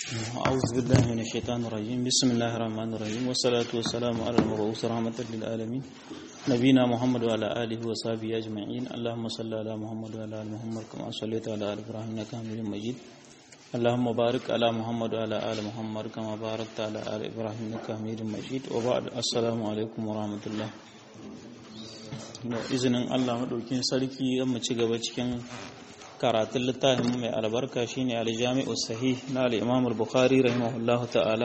أعوذ بالله من الشيطان الرجيم بسم الله الرحمن الرحيم والصلاة والسلام على المبعوث رحمة للعالمين نبينا محمد وعلى آله وصحبه أجمعين اللهم صل على محمد وعلى آل محمد كما صليت على آل إبراهيم إنك حميد مجيد اللهم بارك على محمد وعلى آل محمد كما باركت على آل إبراهيم إنك حميد مجيد وبعد السلام عليكم ورحمة الله izinin Allah madaukin sarki mu ci gaba cikin karatun littafin mai albarka shine al-Jami'u Sahih na al-Imam al-Bukhari rahimahullahu ta'ala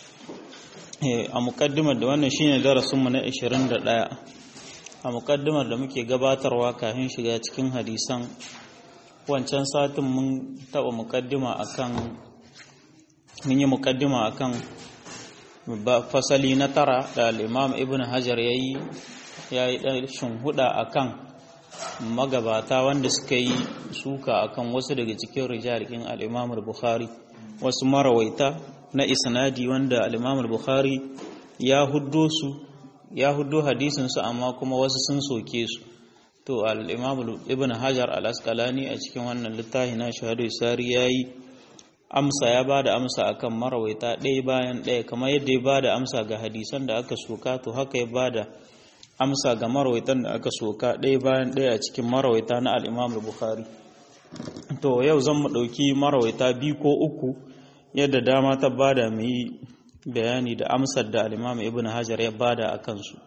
a muqaddimar da wannan shine darasin mu na 21 a muqaddimar da muke gabatarwa kafin shiga cikin hadisan wancan satin mun taba muqaddima akan fasali na tara da al-Imam Ibn Hajar yayi ɗan huda akan magabata wanda suka yi suka akan wasu daga cikin rijalikin al-Imam al-Bukhari wasu marawaita na isnadi wanda al-Imam al-Bukhari ya huddo hadisin su amma kuma wasu sun soke su to al-Imam Ibn Hajar al-Asqalani a cikin wannan littafi na Shahadu Sari yayi ya bada amsa akan marawaita ɗaya bayan ɗaya kamar yadda ya bada amsa ga hadisan da aka soka to haka ya bada amsa ga marawaitan da aka soka ɗaya bayan ɗaya a cikin marawaita na al-Imam al-Bukhari to yau zan mu ɗauki marawaita biyu ko uku yadda dama ta bada mu yi bayani da amsar da al-Imam Ibn Hajar ya bada a kansu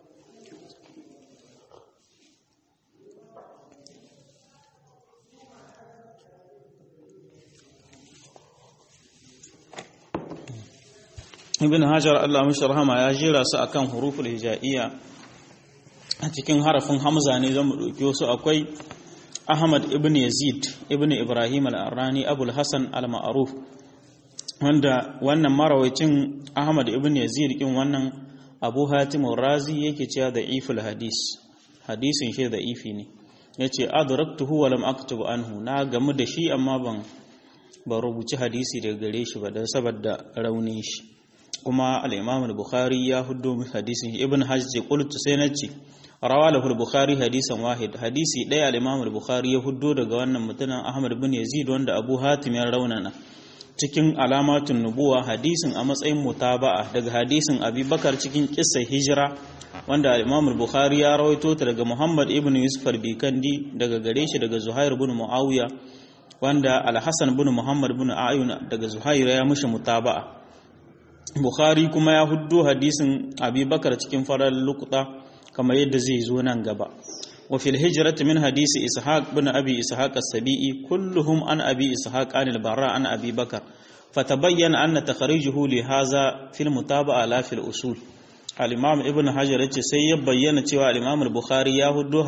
Ibn Hajar Allah mishi rahama ya jira su akan huruful hijaiyya a cikin harafin hamza ne zan mu ɗauki wasu akwai Ahmad ibn Yazid ibn Ibrahim al-Arrani Abul Hasan al-Ma'ruf wanda wannan marawacin Ahmad ibn Yazid kin wannan Abu Hatim al-Razi yake cewa da'iful hadisin shi da'ifi ne yace adraktuhu wa lam aktub anhu na gamu da shi amma ban rubuci hadisi daga gare shi ba dan saboda raunin shi kuma al-Imam al-Bukhari ya huddo hadisin Ibn Hajj qultu sai nace rawalahu al-Bukhari hadisan wahid hadisi daya al-Imam al-Bukhari ya huddo daga wannan mutumin Ahmad ibn Yazid wanda Abu Hatim ya raunana cikin alamatun nubuwa hadisin a matsayin mutaba'a daga hadisin Abi Bakar cikin kissar hijira wanda al-Imam al-Bukhari ya rawaito ta daga Muhammad ibn Yusuf al-Bikandi daga gare shi daga Zuhair ibn Muawiya wanda al-Hasan ibn Muhammad ibn Ayun daga Zuhair ya mushi mutaba'a Bukhari kuma ya huddo hadisin Abi Bakar cikin farar luqta kamar yadda zai zo nan gaba wa fil hijrati min hadisi ishaq bin abi ishaq as-sabi'i kulluhum an abi ishaq an al-barra an abi bakar fatabayyana anna takhrijuhu li hadha fil mutaba'a la fil usul al-imam ibn hajar yace sai ya bayyana cewa al-imam al-bukhari ya huddo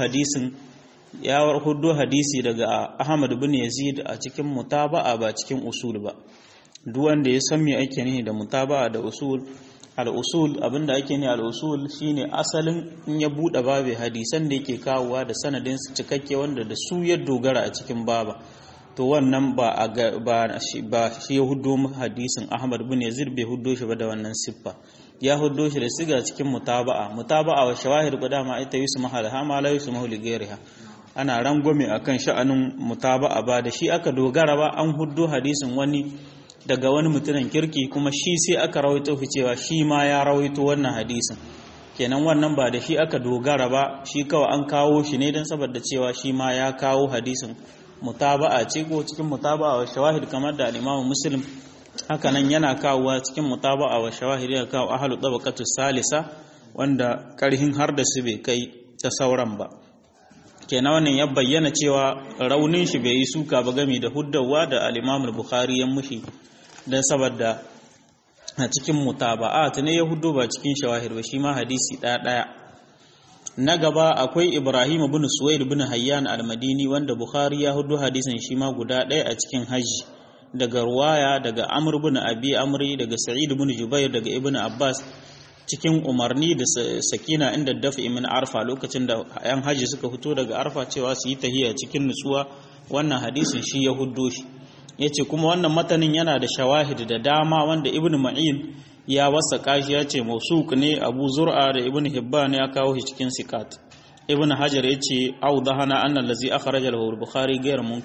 hadisi daga ahmad bin yazid a cikin mutaba'a ba cikin usul ba duk wanda ya san me ake nihi da mutaba'a da usul al'usul abinda ake ne al'usul shine asalin in ya buɗe babe hadisan da yake kawowa da sanadin su cikakke wanda da su ya dogara a cikin baba to wannan ba shi ya huddo hadisin Ahmad bin Yazid bai huddo shi ba da wannan siffa ya huddo shi da siga cikin mutaba'a wa shawahid qadama ita yusu mahalaha ma la yusu mahli ghairiha ana rangwame akan sha'anin mutaba'a ba da shi aka dogara ba an huddo hadisin wani daga wani mutumin kirki kuma shi sai aka rawaito fi cewa shi ma ya rawaito wannan hadisin kenan wannan ba da shi aka dogara ba shi kawai an kawo shi ne don saboda cewa shi ma ya kawo hadisin mutaba'a ce ko cikin mutaba'a wa shawahid kamar da al-Imam Muslim haka nan yana kawowa cikin mutaba'a wa shawahid ya kawo ahlu tabaqatus salisa wanda karhin har da su bai kai ta sauran ba kenan wannan ya bayyana cewa raunin shi bai yi suka ba game da huddawa da al-Imam al-Bukhari ya mushi dan saboda a cikin mutaba'at ne ya huddo ba cikin shawahir ba shi ma hadisi ɗaya na gaba akwai Ibrahim ibn Suwaid ibn Hayyan al-Madini wanda Bukhari ya huddo hadisin shi ma guda ɗaya a cikin haji daga ruwaya daga Amr ibn Abi Amri daga Sa'id ibn Jubair daga Ibn Abbas cikin umarni da sakina inda dafi min arfa lokacin da yan haji suka fito daga arfa cewa su yi tahiyya cikin nutsuwa wannan hadisin shi ya huddo shi yace kuma wannan matanin yana da shawahid da dama wanda Ibn Ma'in ya wasaka shi yace mausuq ne Abu Zur'a da Ibn Hibban ya kawo shi cikin sikat Ibn Hajar yace awdahana anna allazi akhrajahu al-Bukhari ghayr munkar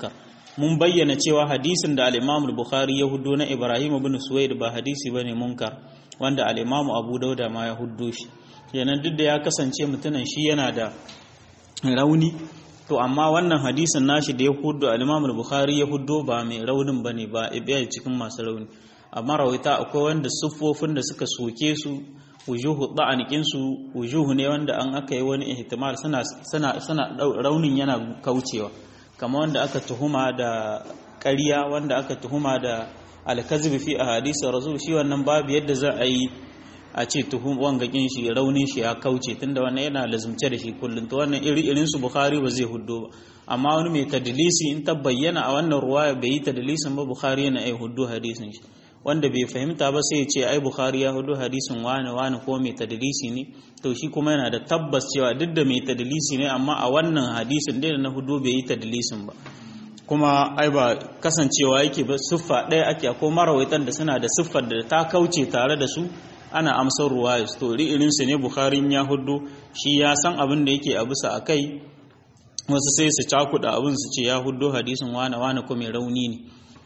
mun bayyana cewa hadisin da al-Imam al-Bukhari ya huddo na Ibrahim ibn Suwaid ba hadisi bane munkar, wanda al-Imam Abu Dauda ma ya huddo shi. Kenan duk da ya kasance mutumin shi yana da rauni, to amma wannan hadisin nashi da ya huddo al-Imam al-Bukhari ya huddo ba mai raunin bane, ba ibiya cikin masu rauni. Amma rawaita akwai wanda siffofin da suka soke su, wujuhu da'anikin su wujuhu ne wanda an aka yi wani ihtimal suna raunin yana kaucewa, kamar wanda aka tuhuma da ƙarya, wanda aka tuhuma da al-kazib fi ahadith rasul, shi wannan babu yadda za a yi a ce wangakin shi raunin shi ya kauce, tunda wannan yana lazumce da shi kullum, to wannan irin su Bukhari ba zai huddo ba. Amma wani mai tadlisi in ta bayyana a wannan ruwaya bai yi tadlisin ba, Bukhari yana ai huddo hadisin shi. Wanda bai fahimta ba sai ya ce ai Bukhari ya huddo hadisin wani ko mai tadlisi ne, to shi kuma yana da tabbas cewa duk da mai tadlisi ne, amma a wannan hadisin dai da na huddo bai yi tadlisin ba. Kuma ai ba kasancewa yake ba siffa ɗaya ake, ko marawaitan da suna da siffar da ta kauce tare da su ana amsar ruwaya, to irin su ne Bukhari ya huddo, shi ya san abin da yake a bisa akai, wasu sai su cakuɗa abin su ce ya huddo hadisin wani ko mai rauni ne,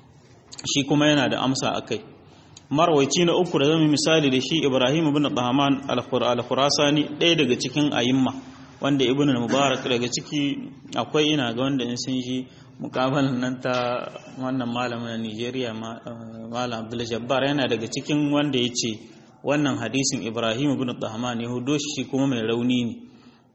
shi kuma yana da amsa akai. Marwaici na uku da zama misali da shi Ibrahim ibn Tahman al-Khurasani, ɗaya daga cikin ayimma, wanda Ibn al-Mubarak daga ciki akwai, ina ga wanda in sun ji mukabalan nan ta wannan malamin na Nigeria, Malam Abdul Jabbar, yana daga cikin wanda ya ce wannan hadisin Ibrahim ibn Tahman ya hudo shi kuma mai rauni ne,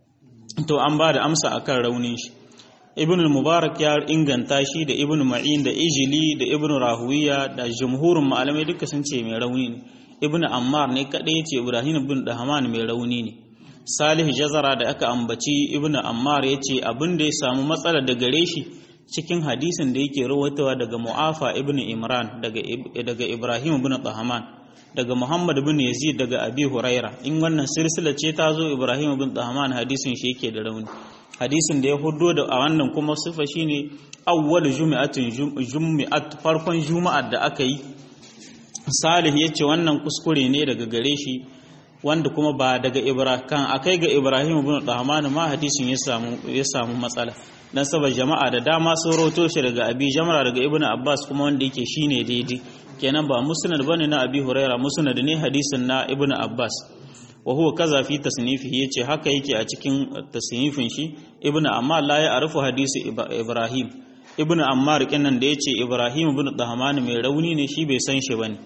to an ba da amsa akan raunin shi. Ibn al-Mubarak ya inganta shi da Ibn Ma'in da Ijili da Ibn Rahuwiya da jumhurin malamai duka sun ce mai rauni ne. Ibn Ammar ne kadai ya ce Ibrahim ibn Tahman mai rauni ne. Salih Jazara da aka ambaci Ibn Ammar ya ce abin da ya samu matsala da gare shi cikin hadisin da yake rawaitowa daga Mu'afa ibn Imran daga Ibrahim ibn Tahman daga Muhammad ibn Yazid daga Abi Huraira, in wannan silsila ce ta zo Ibrahim ibn Tahman hadisin shi yake da rauni. Hadisin da ya hudo da a wannan kuma sifa shine awwal jumi'at farkon juma'ar da aka yi. Salih yace wannan kuskure ne daga gare shi, wanda kuma ba daga Ibrahim kan akai ga Ibrahim ibn Tahman ma hadisin ya samu matsala, dan saboda jama'a da dama sun roto shi daga Abi Jamra daga Ibn Abbas, kuma wanda yake shine daidai, kenan ba musnad bane na Abi Huraira, musnad ne hadisin na Ibn Abbas. Wa huwa kaza fi tasnifihi, yace haka yake a cikin tasnifin shi. Ibn Ammar la ya arifu hadisi Ibrahim, Ibn Ammar kenan da yace Ibrahim ibn Tahman mai rauni ne, shi bai san shi bane.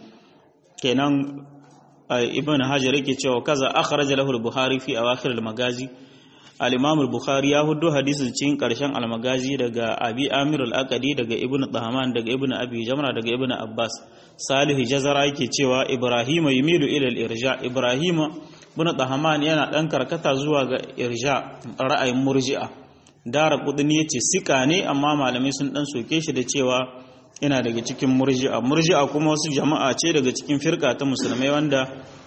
Kenan Ibn Hajar yake cewa kaza akhraja lahu al-Bukhari fi awakhir al-Magazi, al-Imam al-Bukhari ya hudo hadisin cikin karshen al-Magazi daga Abi Amir al-Aqadi daga Ibn Tahman daga Ibn Abi Jamra daga Ibn Abbas. Salih Jazara yake cewa Ibrahim yumilu ila al-irja, Ibrahim ibn Tahman yana dan karkata zuwa ga irja, ra'ayin murji'a. Daraqutni yace sika ne, amma malamai sun dan soke shi da cewa yana daga cikin murji'a. Murji'a kuma wasu jama'a ce daga cikin firqa ta musulmai wanda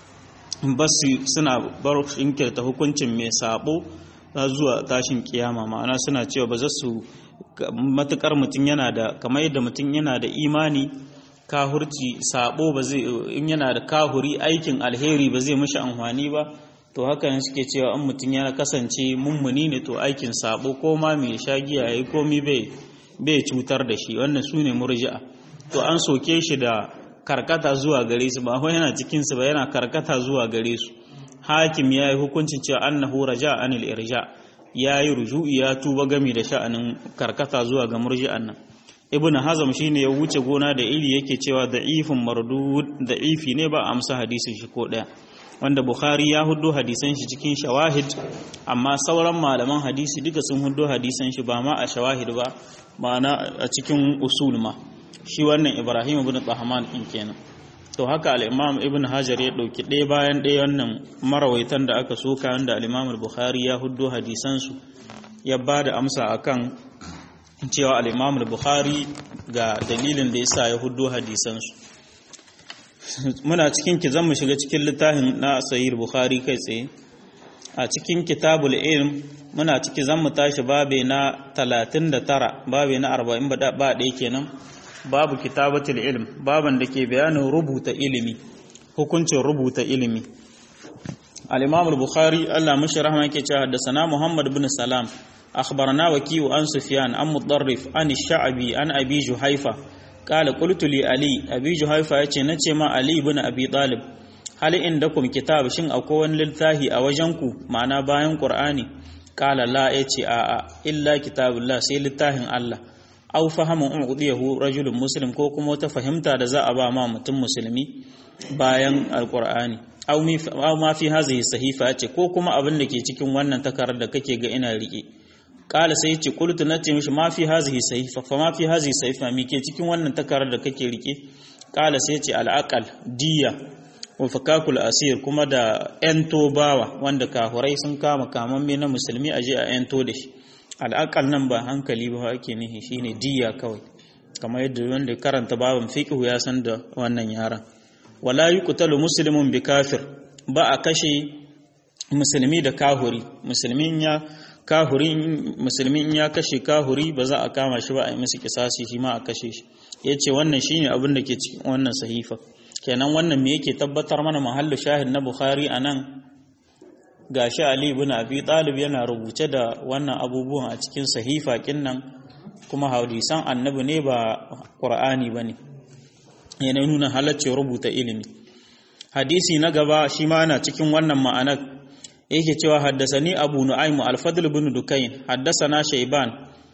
basu suna bar inkirta hukuncin mai sabo zuwa tashin kiyama, ma'ana suna cewa ba za su matukar mutum yana da, kamar yadda mutum yana da imani, kahurci sabo ba zai, in yana da kahuri aikin alheri ba zai mishi amfani ba, to haka ne suke cewa an mutum ya kasance mummuni ne to aikin sabo ko ma mai shagiya yayi komi bai cutar da shi. Wannan sune murji'a, to an soke shi da karkata zuwa gare su, ba yana cikin su ba, yana karkata zuwa gare su. Hakim yayi hukuncin cewa annahu raja anil irja, yayi ruju'i ya tuba gami da sha'anin karkata zuwa ga murji'an nan. Ibn Hazm shine ya wuce gona da iri, yake cewa da'ifun mardud, da'ifi ne ba amsa hadisin shi ko daya, wanda Bukhari ya huddo hadisan shi cikin shawahid, amma sauran malaman hadisi duka sun huddo hadisan shi ba ma a shawahid ba, ma'ana a cikin usul ma. Shi wannan Ibrahim ibn Tahman din kenan. To haka al-Imam Ibn Hajar ya dauki ɗaya bayan ɗaya wannan marawaitan da aka soka, wanda al-Imam al-Bukhari ya huddo hadisan su, ya bada amsa akan cewa al-Imam al-Bukhari ga dalilin da yasa ya huddo hadisansu. Muna cikin zan mu shiga cikin littafin na Sahih Bukhari kai tsaye. A cikin Kitabul Ilm muna ciki zan mu tashi babe na 39, babe na 40 ba ɗaya kenan, babu Kitabatul Ilm, baban da ke bayanin rubuta ilimi, hukuncin rubuta ilimi. Al-Imam al-Bukhari Allah mishi rahama yake cewa haddathana Muhammad ibn Salam akhbarana waki'u an sufyan an mudarrif an ash-sha'bi an abi juhaifa qala qultu li ali abi juhaifa yace nace ma ali ibn abi talib hal indakum kitab shin akwai wani littafi a wajenku ma'ana bayan qur'ani qala la yace a illa kitabullah sai littafin Allah aw fahamu udiyahu rajulun muslim ko kuma wata fahimta da za a ba ma mutum musulmi bayan alqur'ani aw ma fi hazihi sahifa yace ko kuma abin da ke cikin wannan takarar da kake ga ina rike qala sai yace qultu nace mishi ma fi hazihi sahifa fa ma fi hazihi sahifa mi ke cikin wannan takarar da kake rike qala sai yace al-aqal diya wa fakakul asir kuma da ento bawa wanda kafurai sun kama kamamme na musulmi aje a ento da shi al-aqal nan ba hankali ba ake nihi shine diya kawai kamar yadda wanda karanta babin fiqh ya san da wannan yaran wala yuqtalu muslimun bi kafir ba a kashe musulmi da kahuri musulmin ya kashe kahuri ba za a kama shi ba a yi masa kisasi shi ma a kashe shi yace wannan shine abin da ke cikin wannan sahifa kenan wannan me yake tabbatar mana mahallu shahid na Bukhari anan gashi Ali ibn Abi Talib yana rubuce da wannan abubuwan a cikin sahifa kinnan kuma hadisan annabi ne ba Qur'ani bane yana nuna halaccin rubuta ilimi hadisi na gaba shi ma yana cikin wannan ma'anar yake cewa haddasani Abu Nu'aym al-Fadl ibn Dukayn haddasana Shayban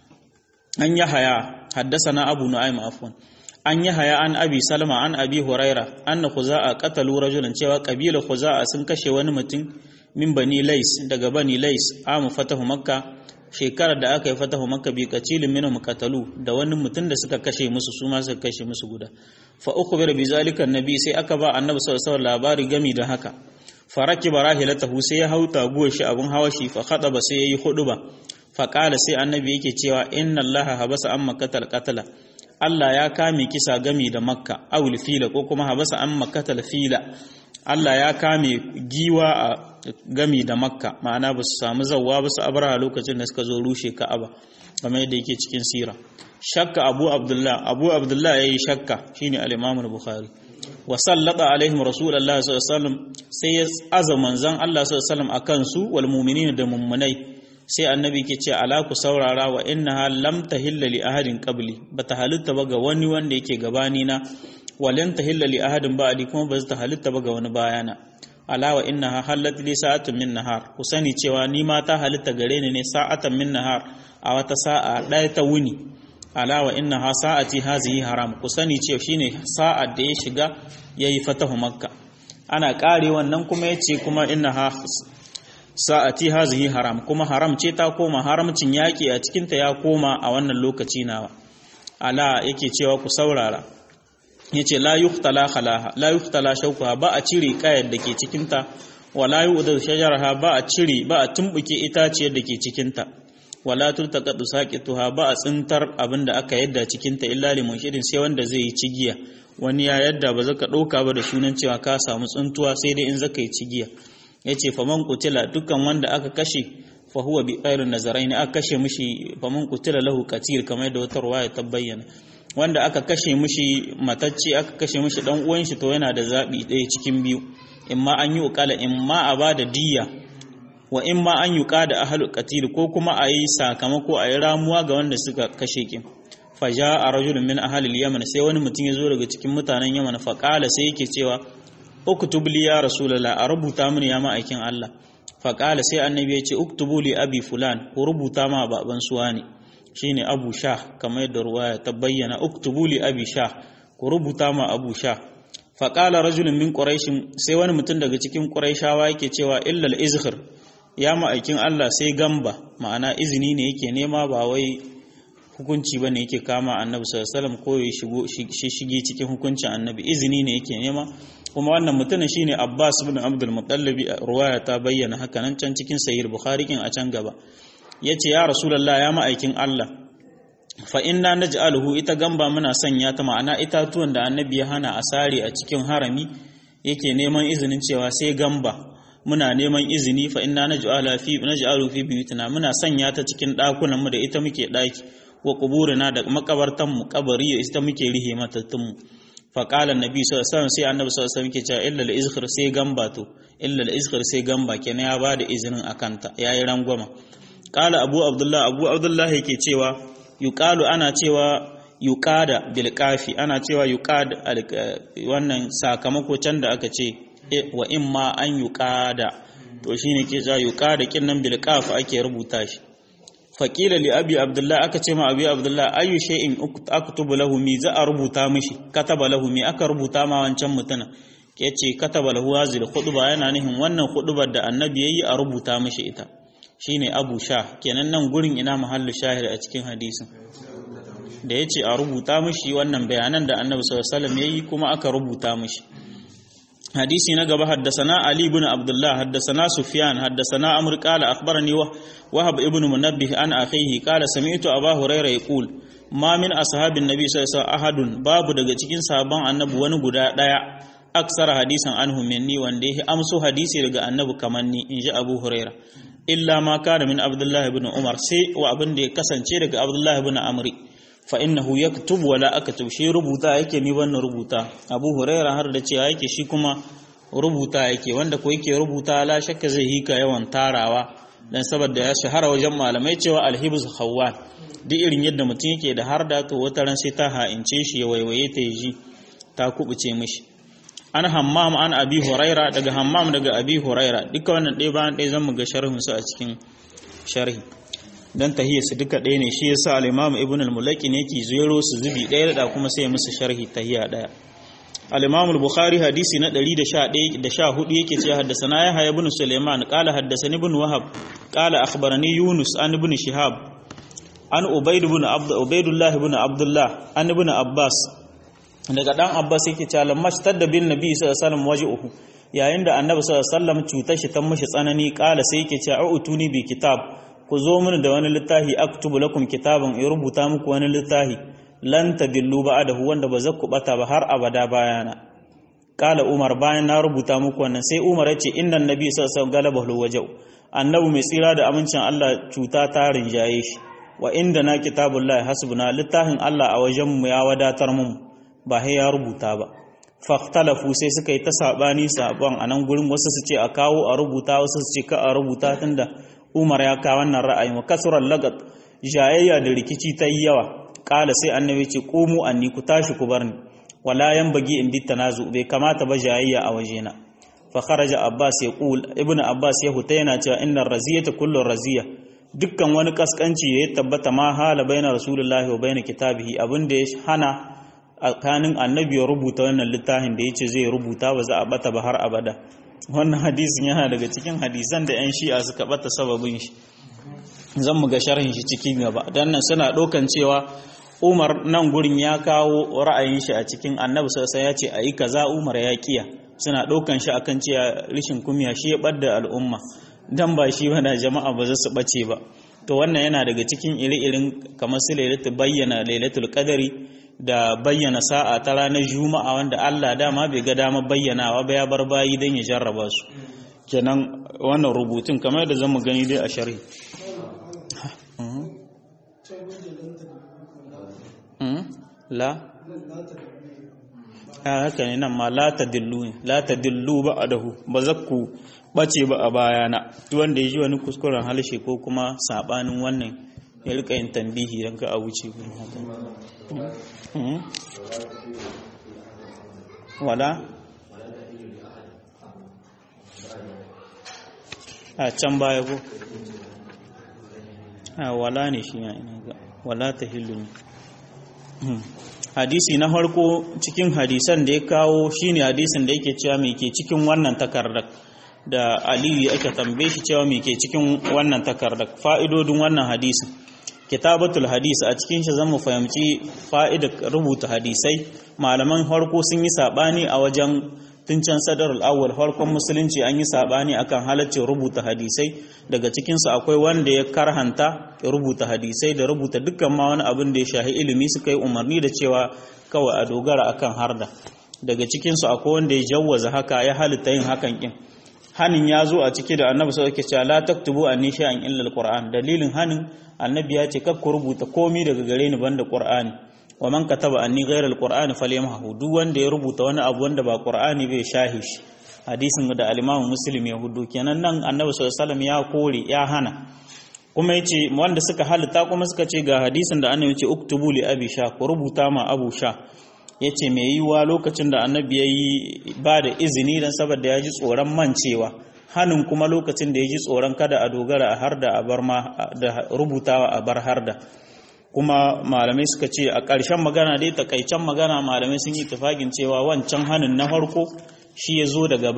an Yahya haddasana Abu Nu'aym afwan an Yahya an Abi Salma an Abi Huraira anna Khuza'a qatalu rajulan cewa kabila Khuza'a sun kashe wani mutum min Bani Lais daga Bani Lais amu fatahu Makka shekarar da aka yi fatahu Makka bi qatilin minhum qatalu da wani mutum da suka kashe musu su ma suka kashe musu guda fa ukhbira bi zalika annabi sai aka ba annabi sallallahu alaihi wasallam labari gami da haka faraki barahilatahu sai ya hauta guwar shi abun hawashi fa khadaba sai yayi huduba fa qala sai annabi yake cewa inna allaha habasa amma qatala Allah ya kame kisa gami da Makka awul fila ko kuma habasa amma qatal fila Allah ya kame giwa a gami da Makka ma'ana ba su samu zawwa ba su abraha lokacin da suka zo rushe Ka'aba kamar yadda yake cikin sira shakka Abu Abdullah yayi shakka shine al-Imam al-Bukhari wa sallata alaihim rasulullah sallallahu alaihi wasallam sai ya azaman zan Allah sallallahu alaihi wasallam akan su wal mu'minin da mummunai sai annabi ke ce ala ku saurara wa innaha lam tahilla li ahadin qabli bata halitta ba ga wani wanda yake gabani na walan tahilla li ahadin ba'di kuma ba ta halitta ba ga wani bayana ala wa innaha halat li sa'atun min nahar ku sani cewa ni ma ta halitta gare ni ne sa'atan min nahar a wata sa'a ɗaya ta wuni ala wa innaha sa'ati hazihi haram ku sani cewa shine sa'ar da ya shiga yayi fatahu Makka ana kare wannan kuma yace kuma innaha sa'ati hazihi haram kuma haram ce ta koma haramcin yaki a cikin ta ya koma a wannan lokaci nawa ala yake cewa ku saurara yace la yuqtala khalaha la yuqtala shawkaha ba a cire kayar da ke cikin ta wala yu'dhu shajaraha ba a cire ba a tumbuke itaciyar da ke cikin ta wala tultaqatu saqituha ba a tsintar abinda aka yadda cikin ta illa limun shirin sai wanda zai yi cigiya wani ya yadda ba zaka dauka ba da sunan cewa ka samu tsuntuwa sai dai in zaka yi cigiya yace faman qutila dukkan wanda aka kashe fa huwa bi khairin nazarain aka kashe mishi faman qutila lahu qatil kamar da wata ruwaya ta bayyana wanda aka kashe mishi matacce aka kashe mishi dan uwan shi to yana da zabi ɗaya cikin biyu imma an yi ukala imma a bada diyya wa imma an yuqa da ahlul qatil ko kuma ayi sakamako ayi ramuwa ga wanda suka kashe ki faja a rajulun min ahlil yaman sai wani mutum ya zo daga cikin mutanen yaman fa qala sai yake cewa uktub li ya rasulullah a rubuta mini ya ma'aikin Allah fa qala sai annabi ya ce uktubu li abi fulan ko rubuta ma baban suwa ne shine abu shah kamar yadda ruwaya ta bayyana uktubu li abi shah ko rubuta ma abu shah fa qala rajulun min quraish sai wani mutum daga cikin quraishawa yake cewa illa al-izhir ya ma'aikin Allah sai gamba ma'ana izini ne yake nema ba wai hukunci bane yake kama annabi sallallahu alaihi wasallam ko ya shige cikin hukuncin annabi izini ne yake nema kuma wannan mutumin shine Abbas ibn Abdul Muttalib ruwaya ta bayyana haka nan can cikin sahih Bukhari kin a can gaba yace ya rasulullah ya ma'aikin Allah fa inna naj'aluhu ita gamba muna sanya ta ma'ana itatuwan da annabi ya hana a sare a cikin harami yake neman izinin cewa sai gamba muna neman izini fa inna naj'alu fi buyutina muna sanya ta cikin dakunan mu da ita muke daki wa quburina da makabartan mu kabari ita muke rihe matattun mu fa qala annabi sallallahu alaihi wasallam sai annabi sallallahu alaihi wasallam yake cewa illa al-izkhir sai gamba to illa al-izkhir sai gamba kenan ya bada izinin akanta yayi rangwama qala abu abdullah yake cewa yuqalu ana cewa yuqada bil qafi ana cewa yuqad wannan sakamako can da aka ce wa imma an yuqada to shine ke za yuqada kinnan bil qaf ake rubuta shi faqila li abi abdullah aka ce ma abi abdullah ayu shay'in aktubu lahu mi za a rubuta mishi kataba lahu mi aka rubuta ma wancan mutuna yace kataba lahu hazil khutba yana nihin wannan khutbar da annabi yayi a rubuta mishi ita shine abu sha kenan nan gurin ina mahallu shahid a cikin hadisin da yace a rubuta mishi wannan bayanan da annabi sallallahu alaihi wasallam yayi kuma aka rubuta mishi hadisi na gaba haddasana ali ibn abdullah haddasana sufyan haddasana amr qala akhbarani wahab ibn munabbih an akhihi qala sami'tu abu hurairah yaqul ma min ashabin nabi sallallahu alaihi wasallam ahadun babu daga cikin sahabban annabi wani guda daya aksara hadisan anhu minni wanda yake amso hadisi daga annabi kamanni inji abu hurairah illa ma kana min abdullah ibn umar sai wa abin da ya kasance daga abdullah ibn amri fa innahu yaktubu wala aktub shi rubuta yake ni wannan rubuta abu huraira har da cewa yake shi kuma rubuta yake wanda ko yake rubuta la shakka zai hika yawan tarawa dan saboda ya shahara wajen malamai cewa alhibz khawwan duk irin yadda mutum yake da har da to wata ran sai ta ha'ince shi ya waiwaye ta ji ta kubuce mishi an hammam an abi huraira daga hammam daga abi huraira duka wannan ɗaya bayan ɗaya zan mu ga sharhin su a cikin sharhi dan tahiyarsu duka ɗaya ne shi yasa al-Imam Ibn al-Mulaqi ne yake zero su zubi ɗaya da kuma sai musu sharhi tahiya ɗaya al-Imam al-Bukhari hadisi na 111 da 14 yake cewa haddathana Yahya ibn Sulaiman qala haddathani ibn Wahab qala akhbarani Yunus an ibn Shihab an Ubaydullah ibn Abdullah an ibn Abbas daga dan Abbas yake cewa lammashtadda bin nabi sallallahu alaihi wasallam waj'uhu yayin da annabi sallallahu alaihi wasallam cutar shi ta mishi tsanani qala sai yake cewa utuni bi kitab ku zo mini da wani littafi aktubu lakum kitaban in rubuta muku wani littafi lan tadillu ba'dahu wanda ba za ku bata ba har abada bayana kala umar bayan na rubuta muku wannan sai umar ya ce innan nabi sallallahu alaihi wasallam galabahu wajau annabi mai tsira da amincin Allah cuta ta rinjaye shi wa inda na kitabullahi hasbuna littafin Allah a wajen mu ya wadatar mu ba sai ya rubuta ba fahtalafu sai suka yi ta sabani saban anan gurin wasu su ce a kawo a rubuta wasu su ce ka a rubuta tunda Umar ya kawo wannan ra'ayi wa kasuran lagat jayayya da rikici ta yi yawa kala sai annabi ce qumu anni ku tashi ku barni wala yanbagi in bit tanazu bai kamata ba jayayya a wajena fa kharaja Abbas ya qul ibn Abbas ya huta yana cewa innar raziyata kullu raziya dukkan wani kaskanci ya tabbata ma hala baina rasulullahi wa baina kitabihi abinda ya hana tsakanin annabi ya rubuta wannan littafin da yace zai rubuta ba za a bata ba har abada wannan hadisin yana daga cikin hadisan da 'yan shi'a suka bata sababin shi zan mu ga sharhin shi cikin gaba dan nan suna ɗaukan cewa Umar nan gurin ya kawo ra'ayin shi a cikin annabi sai ya ce ayi kaza Umar ya kiya suna ɗaukan shi akan cewa rishin kumiya shi ya ɓadda al'umma dan ba shi ba da jama'a ba za su ɓace ba to wannan yana daga cikin iri-irin kamar su lailatul qadari da bayyana sa'a ta ranar juma'a wanda Allah dama bai ga dama bayyanawa ba ya bar bayi don ya jarraba su kenan wannan rubutun kamar da zamu gani dai a sharhi haka ne nan ma la tadillu ba'dahu ba zakku bace ba a bayana duk wanda ya ji wani kuskuren halshe ko kuma sabanin wannan ya rika yin tambihi dan ka a wuce gurin haka wala a can baya ko wala ne shi ya ina ga wala ta hillu hadisi na farko cikin hadisan da ya kawo shine hadisin da yake cewa me ke cikin wannan takardar da Aliyu aka tambaye shi cewa me ke cikin wannan takardar fa'idodin wannan hadisin kitabatul hadis a cikin shi zamu fahimci fa'idar rubuta hadisai malaman farko sun yi sabani a wajen tuncan sadarul awwal farkon musulunci an yi sabani akan halaccin rubuta hadisai daga cikin su akwai wanda ya karhanta rubuta hadisai da rubuta dukkan ma wani abin da ya shahi ilimi suka yi umarni da cewa kawai a dogara akan harda daga cikin su akwai wanda ya jawwaza haka ya halitta yin hakan kin hanin ya zo a ciki da annabi sai yake cewa la taktubu anni shay'an illa alquran dalilin hanin annabi ya ce kar ku rubuta komai daga gare ni banda qur'ani wa man kataba anni ghayra alqur'ani falyamhu duk wanda ya rubuta wani abu wanda ba qur'ani bai shahi shi hadisin da al-Imam Muslim ya hudu kenan nan annabi sallallahu alaihi wasallam ya kore ya hana kuma yace wanda suka halitta kuma suka ce ga hadisin da annabi yace uktubu li abi sha ku rubuta ma abu sha yace me yiwa lokacin da annabi yayi ba da izini dan saboda ya ji tsoron mancewa, hanin kuma lokacin da ya ji tsoron kada a dogara a harda a bar ma da rubutawa a bar harda. Kuma malamai suka ce a ƙarshen magana dai takaicen magana malamai sun yi tafagin cewa wancan hanin na farko shi ya zo daga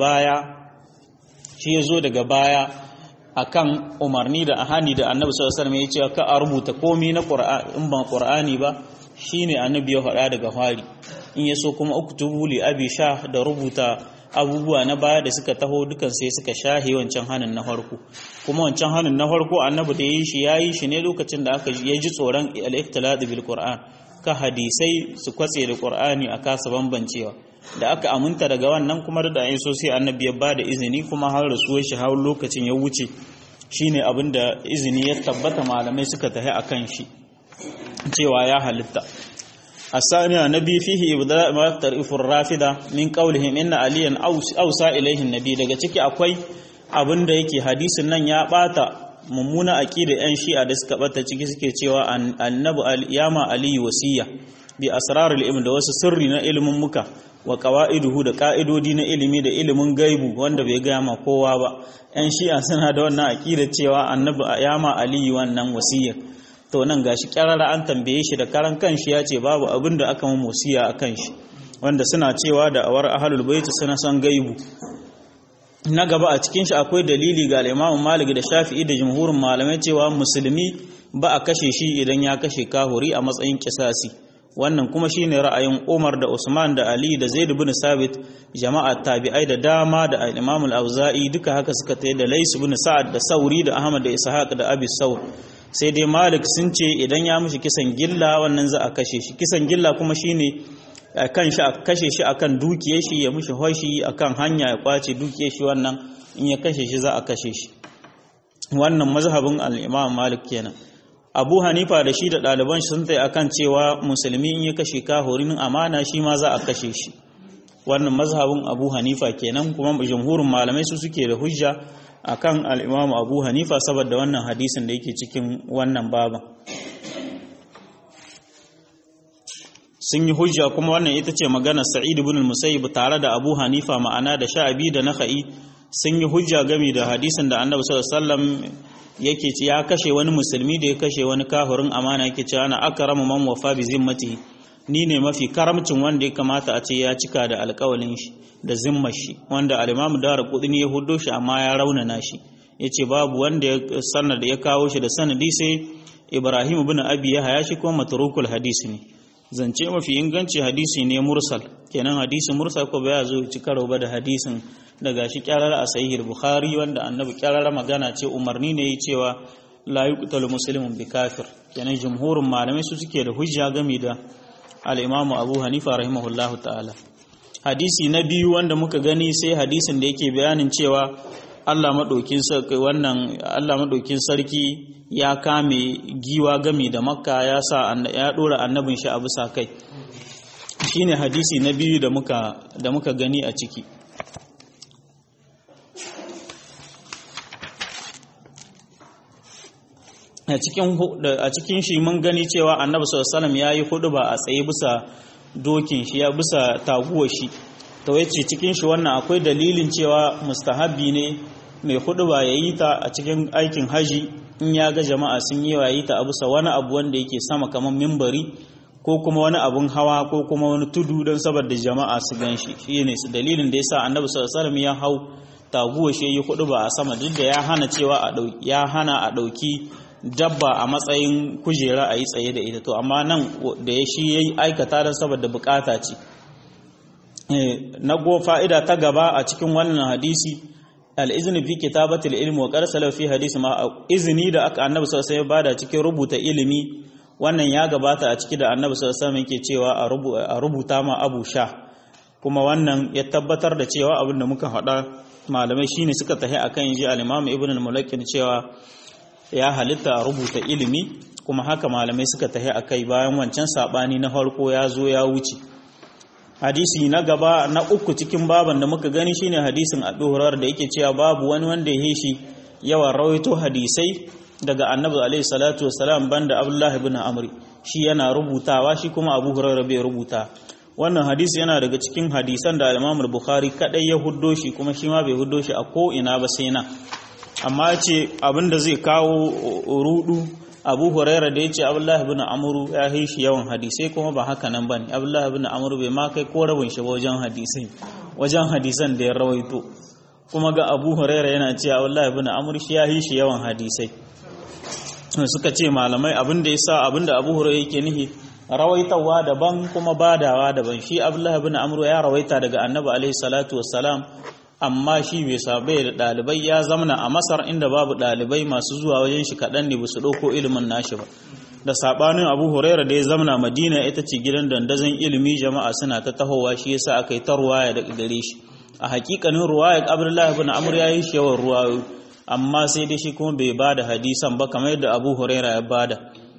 baya akan umarni da hani da annabi sallallahu alaihi wasallam ya ce ka a rubuta komai na Qur'ani in ba Qur'ani ba, shine annabi ya faɗa daga fari. In yaso kuma uktubu li abi sha da rubuta abubuwa na baya da suka taho dukan sai suka shahe wancan hanin na farko. Kuma wancan hanin na farko annabi da yayi shi ne lokacin da aka ji tsoron al-ikhtilat bil Qur'an, ka hadisai su kwatse da Qur'ani a kasa bambancewa. Da aka aminta daga wannan kuma da ayin so sai annabi ya bada izini, kuma har rasuwar shi har lokacin ya wuce, shine abinda izini ya tabbata malamai suka tahi akan shi cewa ya halitta. الثانية النبي فيه إبداء ما يختلف الرافضة من قولهم إن عليا أوصى إليه النبي. daga ciki akwai abin da yake hadisin nan ya bata mummuna aqida yan shi'a da suka bata ciki suke cewa annabi yama ali wasiya bi asrarul ilm da wasu sirri na ilimin muka wa qawaiduhu da ka'idodi na ilimi da ilimin gaibu wanda bai ga ma kowa ba. Yan shi'a suna da wannan aqida cewa annabi yama ali wannan wasiya. To nan gashi kyarara an tambaye shi da karan kanshi ya ce babu abin da aka mu wasiya akan shi, wanda suna cewa da awar ahlul bait suna san gaibu. Na gaba a cikin shi akwai dalili ga Imam Malik da Shafi'i da jumhurin malamai cewa musulmi ba a kashe shi idan ya kashe kahuri a matsayin kisasi. Wannan kuma shine ra'ayin Umar da Usman da Ali da Zaid ibn Sabit, jama'a tabi'ai da dama da Imam al-Auza'i duka haka suka tayi da Lais ibn Sa'ad da Sauri da Ahmad da Ishaq da Abi Saur. Sai dai Malik sun ce idan ya mishi kisan gilla wannan za a kashe shi. Kisan gilla kuma shine kan shi a kashe shi akan dukiyar shi, ya mishi hoshi akan hanya ya kwace dukiyar shi, wannan in ya kashe shi za a kashe shi. Wannan mazhabin al-Imam Malik kenan. Abu Hanifa da shi da ɗaliban shi sun tayi akan cewa musulmi in ya kashe kafirin amana shi ma za a kashe shi. Wannan mazhabin Abu Hanifa kenan, kuma jumhurin malamai su suke da hujja akan al-Imam Abu Hanifa saboda wannan hadisin da yake cikin wannan baban. Sun yi hujja kuma wannan ita ce magana Sa'id ibn al-Musayyib tare da Abu Hanifa, ma'ana da Sha'abi da Nakhai sun yi hujja game da hadisin da Annabi sallallahu alaihi wasallam yake ce ya kashe wani musulmi da ya kashe wani kafirin amana, yake ce ana akramu man wafa bi zimmatihi, ni ne mafi karamcin wanda ya kamata a ce ya cika da alƙawalin shi da zimmar shi, wanda al-Imam Daraqutni ya huddo shi amma ya raunana shi. Yace babu wanda ya sanar da ya kawo shi da sanadi sai Ibrahim ibn Abi Yahya, shi kuma matrukul hadisi ne. Zance mafi inganci hadisi ne mursal, kenan hadisi mursal ko baya zo ci karo ba da hadisin daga shi kyarara a sahih Bukhari, wanda annabi kyarara magana ce umarni ne yi cewa la yuqtalu muslimun bi kafir. Kenan jumhurin malamai su suke da hujja game da al-Imam Abu Hanifa rahimahullahu ta'ala. Hadisi na biyu wanda muka gani sai hadisin da yake bayanin cewa Allah madaukin sarki ya kame giwa gami da Makka, ya dora annabin shi a bisa kai. Shine hadisi na biyu da muka gani a ciki. A cikin shi mun gani cewa annabi sallallahu alaihi wasallam yayi huduba a tsaye bisa dokin shi, ya bisa taguwar shi. To yace cikin shi wannan akwai dalilin cewa mustahabbi ne mai huduba yayi ta a cikin aikin haji in ya ga jama'a sun yi yayi ta a bisa wani abu wanda yake sama kamar minbari ko kuma wani abun hawa ko kuma wani tudu don saboda jama'a su ganshi. Shine su dalilin da yasa annabi sallallahu alaihi wasallam ya hau taguwar shi yayi huduba a sama, duk da ya hana cewa a dauki dabba a matsayin kujera a yi tsaye da ita. To amma nan da ya shi ya yi aikata don saboda bukata ce. Na fa'ida ta gaba a cikin wannan hadisi, al'izini fi kitabatul ilmi wa qarsala fi hadisi ma izini da aka annabi sallallahu alaihi wasallam bada cikin rubuta ilimi, wannan ya gabata a ciki da annabi sallallahu alaihi wasallam yake cewa a rubuta ma Abu Sha. Kuma wannan ya tabbatar da cewa abin da muka faɗa malamai shine suka tahi akan ji al-Imam Ibn al-Mulakkin cewa ya halitta a rubuta ilimi, kuma haka malamai suka tahi akai bayan wancan sabani na farko ya zo ya wuce. Hadisi na gaba na uku cikin baban da muka gani shine hadisin Abu Hurairah da yake cewa babu wani wanda ya shi yawan rawaito hadisai daga annabi alaihi salatu wassalam banda Abdullah ibn Amr shi yana rubutawa shi kuma Abu Hurairah bai rubuta. Wannan hadisi yana daga cikin hadisan da Imam Bukhari kadai ya huddo shi kuma shi ma bai huddo shi a ko ina ba sai na. Amma ce abinda zai kawo rudu Abu Hurairah da yace Abdullah ibn Amr ya yi shi yawan hadisai kuma ba haka nan bane. Abdullah ibn Amr bai ma kai ko rabin shi wajen hadisai wajen hadisan da ya rawaito. Kuma ga Abu Hurairah yana cewa Abdullah ibn Amr shi ya yi shi yawan hadisai. Suka ce malamai abinda yasa abinda Abu Hurairah yake nihi rawaitawa daban kuma badawa daban. Shi Abdullah ibn Amr ya rawaita daga Annabi alaihi salatu wassalam amma shi bai sabai da dalibai ya zamana a Masar inda babu dalibai masu zuwa wajen shi kadan ne basu dauko ilimin nashi ba. Da sabanin Abu Hurairah da ya zamana Madina ita ce gidan dandazon ilimi jama'a suna ta tahowa shi yasa aka yi ta ruwaya daga gare shi. A hakikanin ruwaya Abdullah ibn Amr ya yi shi yawan ruwayo amma sai dai shi kuma bai bada hadisan ba kamar yadda Abu Hurairah ya bada.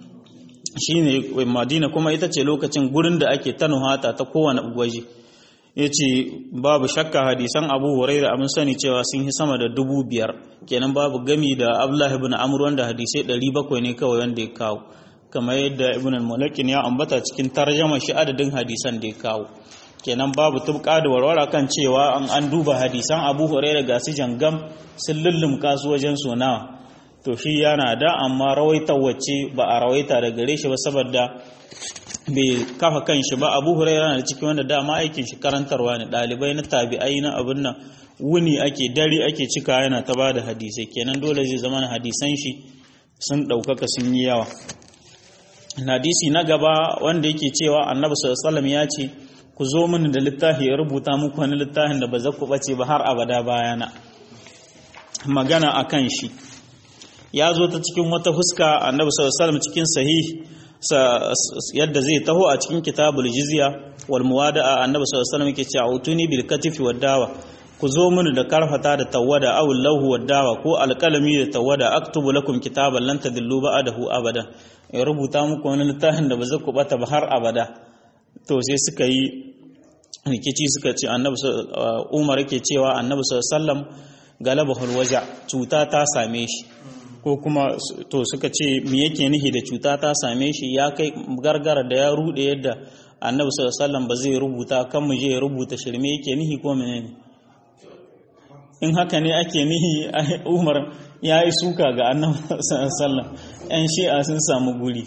Shine Madina kuma ita ce lokacin gurin da ake tanuhata ta kowane waje. Yace babu shakka hadisan Abu Hurairah mun sani cewa sun yi sama da 5,000 kenan babu gami da Abdullah ibn Amr wanda hadisai 700 ne kawai wanda ya kawo kamar yadda Ibn al-Mulakin ya ambata cikin tarjuma shi adadin hadisan da ya kawo. Kenan babu tubka da warwara kan cewa an duba hadisan Abu Hurairah ga su jangam sun lullumka su wajen nawa. To shi yana da amma rawaita wacce ba a rawaita da gare shi ba saboda bai kafa kan shi ba. Abu Hurairah na cikin wanda dama aikin shi karantarwa ne, dalibai na tabi'ai na abin nan wuni ake dare ake cika yana ta bada hadisai kenan dole zai zama na hadisan shi sun daukaka sun yi yawa. Hadisi na gaba wanda yake cewa Annabi sallallahu alaihi wasallam ya ce ku zo mini da littafi ya rubuta muku wani littafin da ba za ku bace ba har abada bayana. Magana akan shi ya zo ta cikin wata fuska Annabi sallallahu alaihi wasallam cikin sahih yadda zai taho a cikin kitabul jizya wal muwada'a Annabi sallallahu alaihi wasallam yake cewa utuni bil katifi wad dawa ku zo mini da karfata da tawada aw lahu wad dawa ko alqalami da tawada aktubu lakum kitaban lan tadillu ba'dahu abada ya rubuta muku wani littafin da ba za ku bata ba har abada. To sai suka yi rikici suka ce Annabi Umar yake cewa Annabi sallallahu alaihi wasallam galabahul waja cuta ta same shi ko kuma to suka ce me yake nihi da cuta ta same shi ya kai gargara da ya rude yadda Annabi sallallahu alaihi wasallam ba zai rubuta kan mu je ya rubuta shirme yake nihi ko menene. In haka ne ake nihi Umar ya yi suka ga Annabi sallallahu alaihi wasallam ƴan shi'a sun samu guri.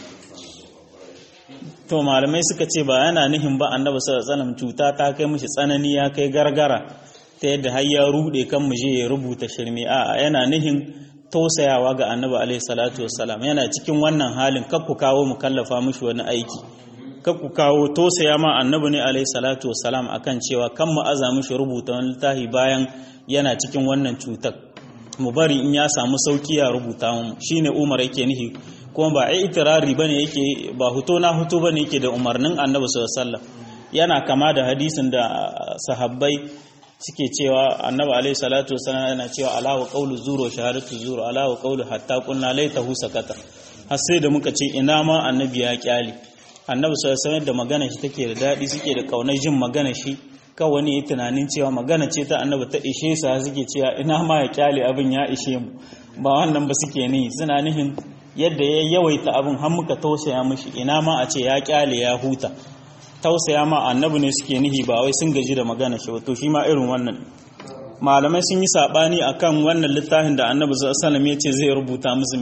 To malamai suka ce ba yana nihin ba Annabi sallallahu alaihi wasallam cuta ta kai mishi tsanani ya kai gargara ta yadda har ya rude kan mu je ya rubuta shirme a yana nihin tausayawa ga Annabi alaihi salatu wassalam yana cikin wannan halin kakku kawo mu kallafa mishi wani aiki kakku kawo tausaya ma Annabi ne alaihi salatu wassalam akan cewa kan mu aza mishi rubuta wani littafi bayan yana cikin wannan cutar mu bari in ya samu sauki ya rubuta mu shine Umar yake nihi kuma ba ai itirari bane yake ba huto na huto bane yake da umarnin Annabi sallallahu alaihi wasallam. Yana kama da hadisin da sahabbai suke cewa Annabi alaihi salatu wasallam yana cewa ala wa qawlu zuru wa shahadatu zuru ala wa qawlu hatta qulna laitahu sakata har sai da muka ce ina ma Annabi ya kyale. Annabi sallallahu alaihi wasallam da magana shi take da dadi suke da kaunar jin magana shi kawai wani yi tunanin cewa magana ce ta Annabi ta ishe sa suke cewa ina ma ya kyale abin ya ishe mu ba wannan ba suke ni suna nihin yadda ya yawaita abin har muka tausaya mishi ina ma a ce ya kyale ya huta. Tausaya ma Annabi ne suke nihi ba wai sun gaji da magana shi to shi ma irin wannan malamai sun yi sabani akan wannan littafin da Annabi sallallahu alaihi wasallam yace zai rubuta musu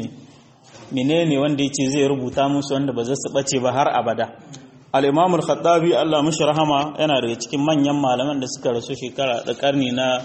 menene wanda yace zai rubuta musu wanda ba za su bace ba har abada. Al-Imam al-Khattabi Allah mishi rahama yana daga cikin manyan malaman da suka rasu shekara da karni na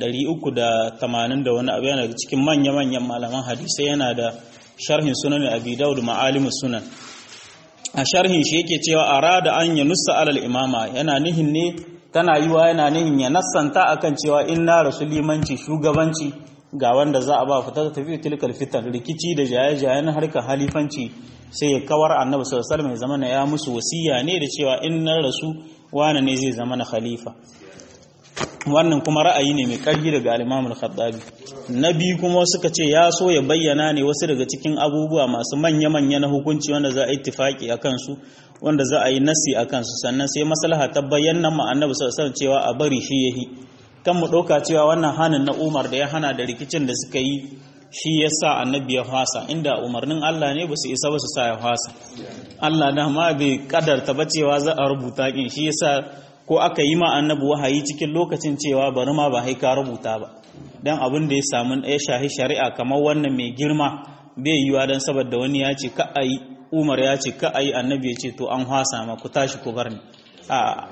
380 da wani abu yana daga cikin manyan malaman hadisi yana da sharhin sunan Abi Dawud ma'alimus sunan. A sharhin shi yake cewa arada an ya nussa alal imama yana nihin ne tana yiwa yana nihin ya nassanta akan cewa inna rasulimanci shugabanci ga wanda za a ba fita tafi tilkal fitan rikici da jaye-jayen harkar halifanci sai ya kawar Annabi sallallahu alaihi wasallam ya zama ya musu wasiya ne da cewa inna rasu wani ne zai zama na khalifa. Wannan kuma ra'ayi ne mai ƙarfi daga al-Imam al-Khattabi. Nabi kuma suka ce ya so ya bayyana ne wasu daga cikin abubuwa masu manya-manya na hukunci wanda za a ittifaki a kansu wanda za a yi nasi a kansu sannan sai maslaha ta bayyana ma Annabi sallallahu alaihi wasallam cewa a bari shi yahi kan mu ɗauka cewa wannan hanin na Umar da ya hana da rikicin da suka yi shi yasa annabi ya fasa, inda umarnin Allah ne ba su isa ba su sa ya fasa. Allah da ma bai kadarta ba cewa za a rubuta kin, shi yasa ko aka yi ma annabi wahayi cikin lokacin cewa bari ma ba ka rubuta ba, dan abin da ya samu ya shahi shari'a kamar wannan mai girma bai yiwa dan saboda wani ya ce ka ayi, Umar ya ce ka ayi, annabi ya ce to an fasa ma ku tashi ku bar ni. A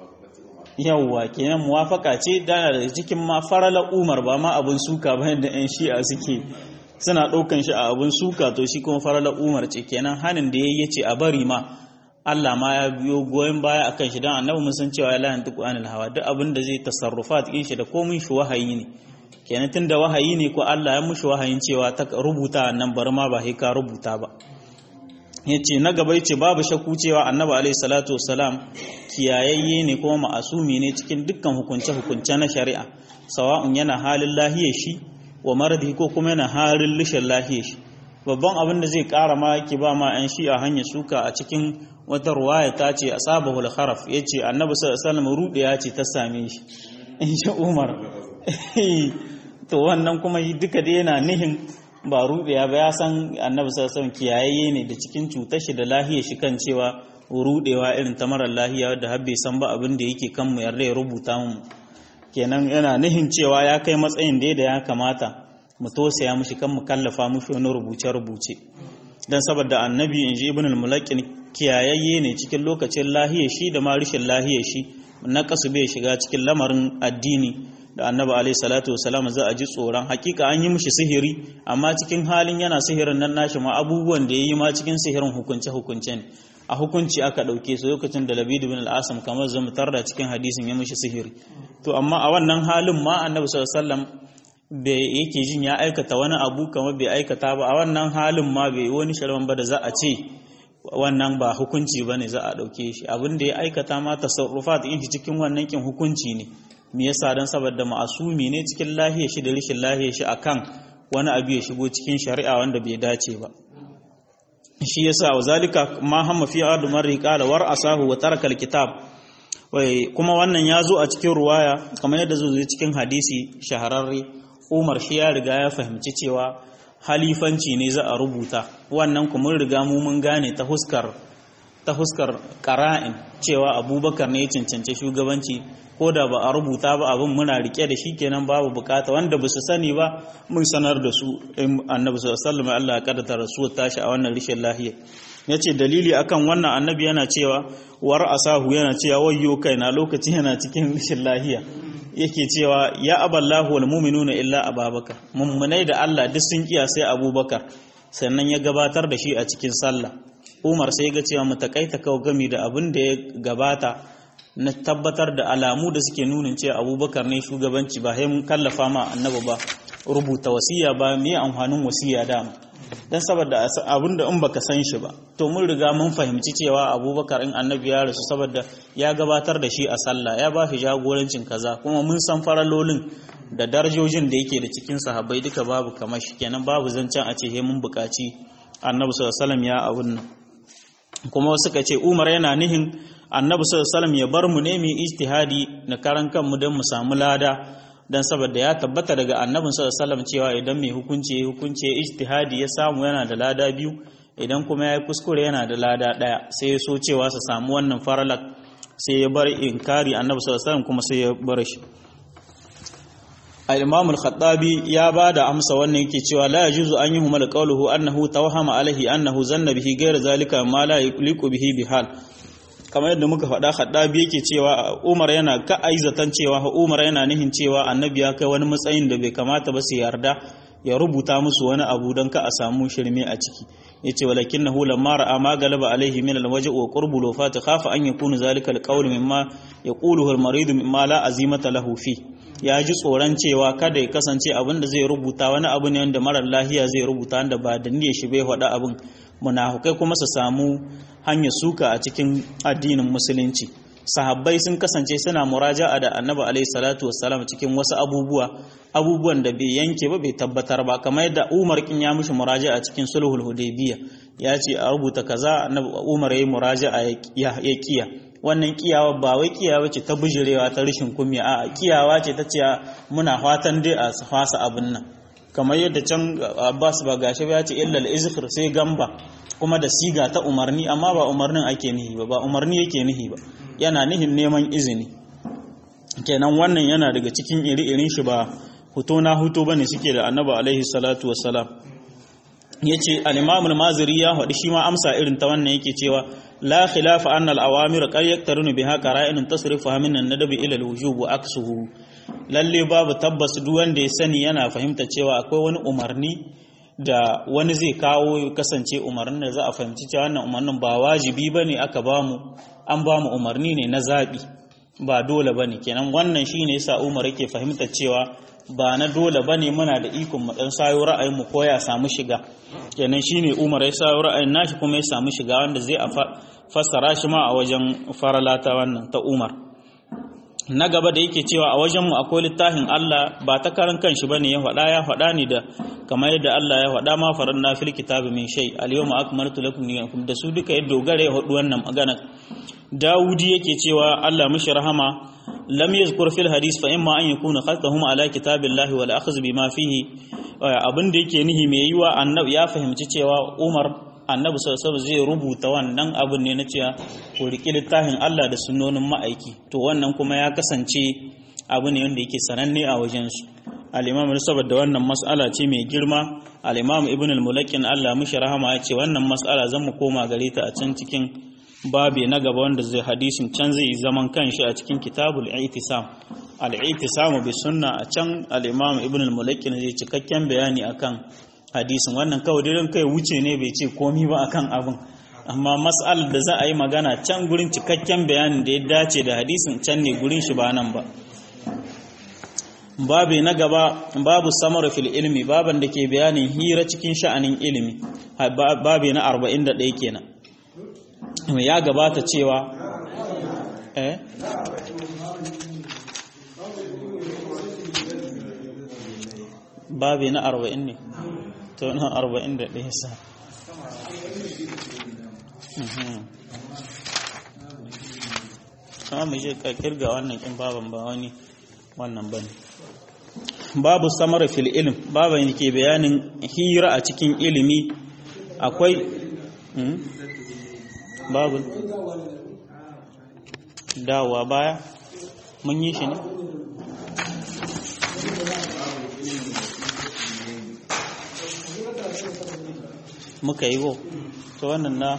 yawwa kenan muwafaka ce dana da cikin ma farala Umar ba ma abun suka ba yadda ƴan Shi'a suke suna ɗaukan shi a abun suka, to shi kuma farala Umar ce kenan hanin da yayi yace a bari ma Allah ma ya biyo goyen baya akan shi dan annabi mun san cewa ya lahan tuku anil hawa, duk abin da zai tasarrufat din shi da komai shi wahayi ne, kenan tunda wahayi ne ko Allah ya mushi wahayin cewa ta rubuta nan bar ma ba ka rubuta ba. Yace na gaba yace babu shakku cewa annabi alaihi salatu wassalam kiyayayye ne kuma ma'asumi ne cikin dukkan hukunce na shari'a, sawa'un yana halin lahiyar shi wa maradi ko kuma yana halin lishin lahiyar shi. Babban abin da zai kara ma yake ba ma yan shi a hanyar suka a cikin wata ruwaya ta ce asabahul kharaf, yace annabi sallallahu alaihi wasallam rude ya ce ta same shi in sha Umar to wannan kuma duka dai yana nihin ba rudewa ba, ya san annabi sallallahu alaihi wasallam kiyayayye ne da cikin cutar shi da lahiyar shi kan cewa rudewa irin ta marar lahiya wadda har bai san ba abin da yake kan mu yarda ya rubuta mu, kenan yana nihin cewa ya kai matsayin da ya kamata mu tosaya mushi kan mu kallafa mushi wani rubuce dan saboda annabi inji ibn al-mulaqin kiyayayye ne cikin lokacin lahiyar shi da ma rishin lahiyar shi, na kasu bai shiga cikin lamarin addini da annabi alaihi salatu wasalam za a ji tsoron. Hakika an yi mishi sihiri, amma cikin halin yana sihirin nan nashi ma abubuwan da yayi ma cikin sihirin hukunce ne, a hukunci aka dauke su lokacin da Labid ibn al-Asam kamar zamu tarda cikin hadisin ya mishi sihiri. To amma a wannan halin ma annabi sallallahu alaihi wasallam bai yake jin ya aikata wani abu kamar bai aikata ba, a wannan halin ma bai wani sharman ba da za a ce wannan ba hukunci bane za a dauke shi, abin da ya aikata ma tasarrufat din cikin wannan kin hukunci ne. Me yasa dan saboda ma'asumi ne cikin lahiyar shi da rishin lahiyar shi akan wani abu ya shigo cikin shari'a wanda bai dace ba. Shi yasa wazalika ma hamma fi adu marri qala war asahu wa taraka alkitab, kuma wannan ya zo a cikin ruwaya kamar yadda zo cikin hadisi shahararre. Umar shi ya riga ya fahimci cewa halifanci ne za a rubuta, wannan kuma riga mu mun gane ta huskar qara'in cewa Abubakar ne ya cancance shugabanci, ko da ba a rubuta ba abin muna rike da shi kenan babu bukata, wanda ba su sani ba mun sanar da su annabi sallallahu alaihi wasallam Allah ya kaddata rasuwar tashi a wannan rishin lahiya. Yace dalili akan wannan annabi yana cewa war asahu, yana cewa wayyo kaina lokacin yana cikin rishin lahiya, yake cewa ya aballahu wal mu'minuna illa ababakar, mummunai da Allah duk sun kiya sai Abubakar, sannan ya gabatar da shi a cikin sallah. Umar sai ga cewa mutakaita kawo gami da abin da ya gabata na tabbatar da alamu da suke nunin cewa Abubakar ne shugabanci, ba sai mun kallafa ma annabi ba rubuta wasiya ba, me amfanin wasiya da dan saboda abinda in baka san shi ba, to mun riga mun fahimci cewa Abubakar in annabi ya rasu saboda ya gabatar da shi a sallah, ya ba shi jagorancin kaza, kuma mun san faralolin da darajojin da yake da cikin sahabbai duka babu kamar shi, kenan babu zancen a ce he mun buƙaci annabi sallallahu alaihi wasallam ya abun nan. Kuma suka ce Umar yana nihin annabi sallallahu alaihi wasallam ya bar mu ne mu ijtihadi na karan kanmu don mu samu lada, dan saboda ya tabbata daga annabin sallallahu alaihi wasallam cewa idan mai hukunci ijtihadi ya samu yana da lada biyu, idan kuma ya kuskure yana da lada daya. Sai ya so cewa su samu wannan faralak, sai ya bar inkari annabi sallallahu alaihi wasallam kuma sai ya bar shi. Al-Imam al-Khattabi ya bada amsa wannan yake cewa la yajuzu an yuhmal qawluhu annahu tawhama alaihi annahu zanna bihi ghayra zalika ma la yuliqu bihi bihal. Kamar yadda muka faɗa, Khattabi yake cewa Umar yana ka aizatan cewa Umar yana nihin cewa annabi ya kai wani matsayin da bai kamata ba su yarda ya rubuta musu wani abu don ka a samu shirme a ciki. Yace walakinahu lamma ra'a ma galaba alaihi min al-waji' wa qurbu lufat khafa an yakuna zalika al-qawl mimma yaquluhu al-marid mimma la azimata lahu fi. Ya ji tsoron cewa kada ya kasance abin da zai rubuta wani abu ne wanda marar lahiya zai rubuta wanda ba da niyyar shi bai faɗa abin, munafukai kuma su samu hanyar suka a cikin addinin musulunci. Sahabbai sun kasance suna muraja'a da annabi alaihi salatu wassalam cikin wasu abubuwan da bai yanke ba bai tabbatar ba, kamar yadda Umar kin ya mishi muraja'a cikin sulhul hudaybiyya, ya ce a rubuta kaza, annabi Umar yayi muraja'a ya kiya. Wannan kiyawa ba wai kiyawa ce ta bijirewa ta rishin kunya, a kiyawa ce ta ce muna fatan dai a fasa abin nan, kamar yadda can Abbas ba gashi ba ya ce illa al-izfir sai gamba kuma da siga ta umarni amma ba umarnin ake nihi ba umarni yake nihi ba yana nihin neman izini kenan wannan yana daga cikin iri-irin shi ba huto na huto bane suke da Annabi alaihi salatu wassalam yace al-Imam al-Maziri ya faɗi shi ma amsa irin ta wannan yake cewa la khilafa anna al-awamir qad yaktarunu biha qara'in tasrifuha min an-nadab ila al-wujub wa aksuhu lalle babu tabbas duk wanda ya sani yana fahimta cewa akwai wani umarni da wani zai kawo kasance umarnin da za a fahimci cewa wannan umarnin ba wajibi bane aka bamu an bamu umarni ne na zabi ba dole bane kenan wannan shine yasa Umar yake fahimta cewa ba na dole bane muna da ikon mu dan sayo ra'ayin mu ko ya samu shiga kenan shine Umar ya sayo ra'ayin nashi kuma ya samu shiga wanda zai fassara shi ma a wajen faralata wannan ta Umar na gaba da yake cewa a wajen mu akwai littafin Allah ba ta karan kanshi bane ya faɗa ni da kamar yadda Allah ya faɗa ma faranna fil kitabi min shay al-yawma akmaltu lakum dinakum da su duka ya dogara ya faɗi wannan magana Dawudi yake cewa Allah mishi rahama lam yazkur fil hadith fa imma an yakuna khatahum ala kitabillahi wal akhz bima fihi abin da yake nihi mai yiwa annabi ya fahimci cewa Umar annabi sallallahu alaihi zai rubuta wannan abin ne na cewa ko riki littafin Allah da sunnonin ma'aiki to wannan kuma ya kasance abu ne wanda yake sananne a wajen su al-imam saboda wannan mas'ala ce mai girma al-imam ibn al-mulaqin Allah mishi rahama ya ce wannan mas'ala zan mu koma gare ta a can cikin babi na gaba wanda zai hadisin can zai zaman kanshi a cikin kitabul i'tisam al-i'tisam bi sunna a can al-imam ibn al-mulaqin zai cikakken bayani akan hadisin wannan kawai dai kai wuce ne bai ce komai ba akan abin amma mas'alar da za a yi magana can gurin cikakken bayanin da ya dace da hadisin can ne gurin shi ba nan ba babi na gaba babu samar fil ilmi baban da ke bayanin hira cikin sha'anin ilimi babi na 41 kenan ya gabata cewa babi na 40 ne to na 41 sa amma mu je kirga wannan kin baban ba wani wannan bane babu samar fil ilm baban yake bayanin hira a cikin ilimi akwai babu dawa baya mun yi shi ne muka yi go to wannan na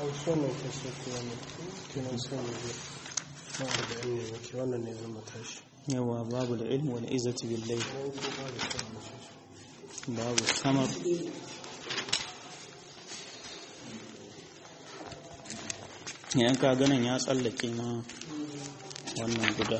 yawa babu da ilmi wal izzati billahi babu samar yan ka ganin ya tsallake ma wannan guda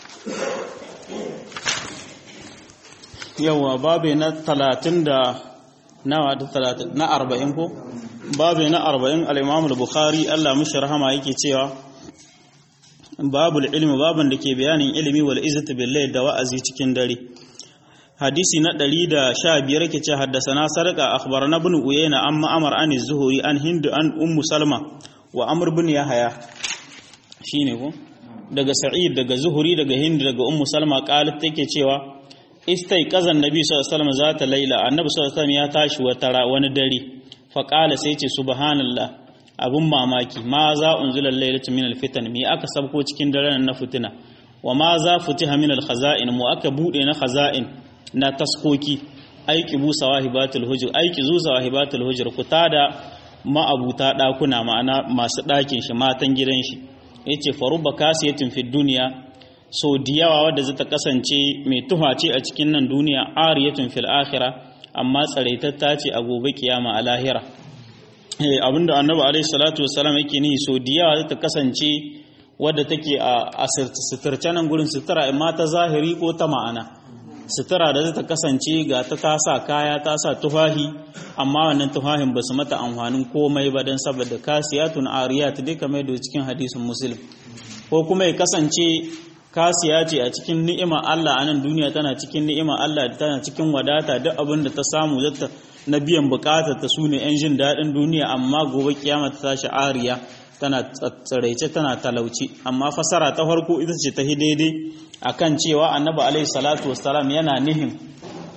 yawa babu na 30 da nawa da 30 na 40 ko babu na 40 al-Imam al-Bukhari Allah mishi rahama yake cewa babul ilmi baban da ke bayanin ilimi wal izzati billahi da wa'azi cikin dare hadisi na 115 yake ce haddasana sarqa akhbarana ibn uyayna amma amar an az-zuhri an hind an ummu salma wa amr ibn yahya shine ko daga sa'id daga zuhri daga hind daga ummu salma qalat take cewa istaiqazan nabi sallallahu alaihi wasallam zata laila annabi sallallahu alaihi wasallam ya tashi wani dare fa qala sai ce subhanallah abun mamaki ma za unzila lailatu min alfitan mi aka sabko cikin daren na fitina wa ma za futiha min alkhaza'in mu aka bude na khaza'in na taskoki aiki bu sawahibatul hujur aiki zu sawahibatul hujur ku tada ma'abuta dakuna ma'ana masu dakin shi matan gidan shi yace faruba kasiyatin fid dunya so diyawa wadda zata kasance mai tuha ce a cikin nan duniya ariyatun fil akhirah amma tsaraitatta ce a gobe kiyama a lahira abinda annabi alaihi salatu wassalam yake ni so diyawa zata kasance wadda take a suturce nan gurin sutura imma ta zahiri ko ta ma'ana sutura da zata kasance ga ta sa kaya ta sa tufahi amma wannan tufahin ba su mata amfanin komai ba dan saboda kasiyatun ariyat dai kamar da cikin hadisin muslim ko kuma ya kasance kasiya ce a cikin ni'ima Allah a nan duniya tana cikin ni'ima Allah tana cikin wadata duk abin da ta samu zata na biyan bukatar ta sune yan jin daɗin duniya amma gobe kiyama ta tashi ariya tana tsaraice tana talauci amma fasara ta farko ita ce ta daidai akan cewa annabi alaihi salatu wassalam yana nihin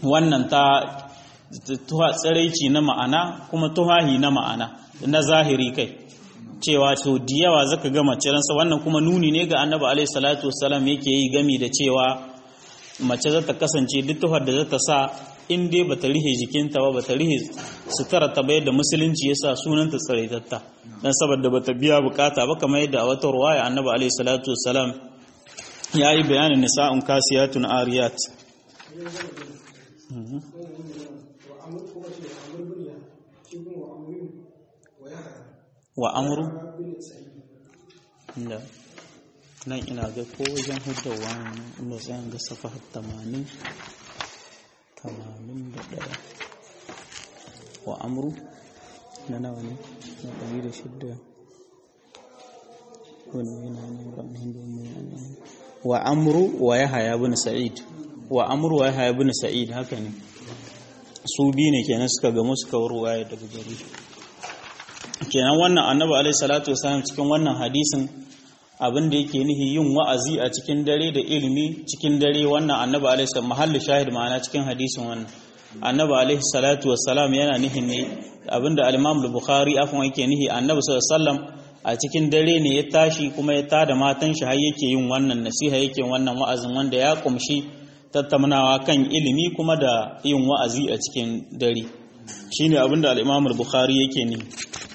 wannan ta tsiraici na ma'ana kuma tuhahi na ma'ana na zahiri kai cewa to diyawa zaka ga mace ransa wannan kuma nuni ne ga annabi alaihi salatu wassalam yake yi gami da cewa mace za ta kasance duk tuhar da za ta sa in dai bata rihe jikinta ba bata rihe sutura ta bayar da musulunci yasa sunanta tsiraitatta dan saboda bata biya bukata ba kamar yadda a wata ruwaya annabi alaihi salatu wassalam yayi bayanin nisa'un kasiyatun ariyat wa amru inda nan ina ga ko wajen hudawa inda zan ga safa 81 wa amru na nawa ne na 106 wannan yana wa amru wa yahya ibn sa'id wa amru wa yahya ibn sa'id haka ne su bi ne kenan suka ga suka warwaye daga gari kenan wannan annabi alaihi salatu wasallam cikin wannan hadisin abin da yake nihi yin wa'azi a cikin dare da ilimi cikin dare wannan annabi alaihi salatu mahallu shahid ma'ana cikin hadisin wannan annabi alaihi salatu wasallam yana nihin ne abinda al-imam al-bukhari afwan yake nihi annabi sallallahu alaihi wasallam a cikin dare ne ya tashi kuma ya tada matan shi har yake yin wannan nasiha yake wannan wa'azin wanda ya kumshi tattaunawa kan ilimi kuma da yin wa'azi a cikin dare shine abinda al-imam al-bukhari yake nihi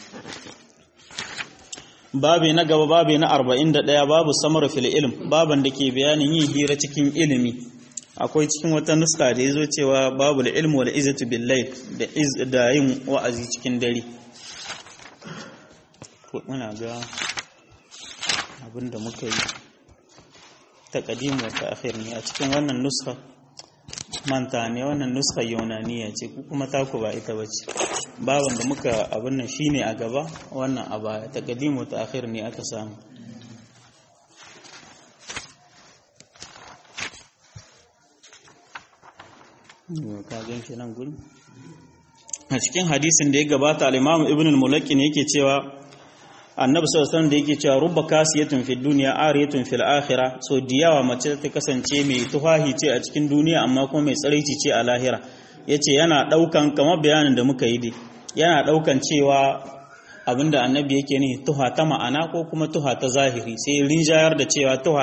babi na gaba babi na 41 babu samar fil ilm baban da ke bayanin yin hira cikin ilimi akwai cikin wata nuska da yazo cewa babu da ilmu wal izzatu bil layl da yin wa'azi cikin dare ko muna ga abinda muka yi taqdim wa ta'khir ne a cikin wannan nuska manta ne wannan nuska yunaniya ce kuma taku ba ita bace baban da muka abin nan shine a gaba wannan a baya taqdimu ta'khir ne aka samu ka gan shi nan gurin a cikin hadisin da ya gabata al-Imam Ibn al-Mulaqi ne yake cewa annabi sallallahu alaihi wasallam da yake cewa rubba kasiyatun fid dunya ariyatun fil akhirah so diyawa mace ta kasance mai tufahi ce a cikin duniya amma kuma mai tsaraici ce a lahira yace yana daukan kamar bayanin da muka yi dai yana daukan cewa abinda annabi yake ne tuha ta ma'ana ko kuma tuha ta zahiri sai rinjayar da cewa tuha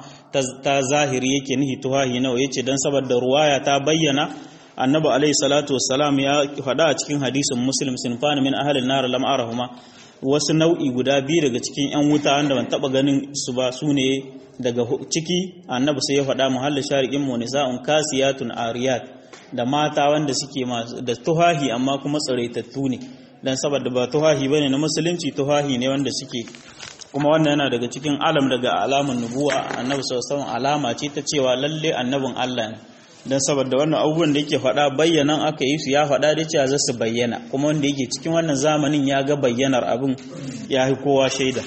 ta zahiri yake nihi tuhahi nawa yace dan saboda ruwaya ta bayyana annabi alaihi salatu wassalam ya faɗa a cikin hadisin muslim sinfan min ahlin nar lam arahuma wasu nau'i guda biyu daga cikin yan wuta wanda ban taba ganin su ba su ne daga ciki annabi sai ya faɗa muhallin shari'in mu nisa'un kasiyatun ariyat da mata wanda suke da tuhahi amma kuma tsaraitattu ne dan saboda ba tuhahi bane na musulunci tuhahi ne wanda suke kuma wannan yana daga cikin alam daga alamun nubuwa annabi sallallahu alaihi wasallam alama ce ta cewa lalle annabin Allah ne dan saboda wannan abubuwan da yake faɗa bayyanan aka yi su ya faɗa da cewa za su bayyana kuma wanda yake cikin wannan zamanin ya ga bayyanar abin ya yi kowa shaida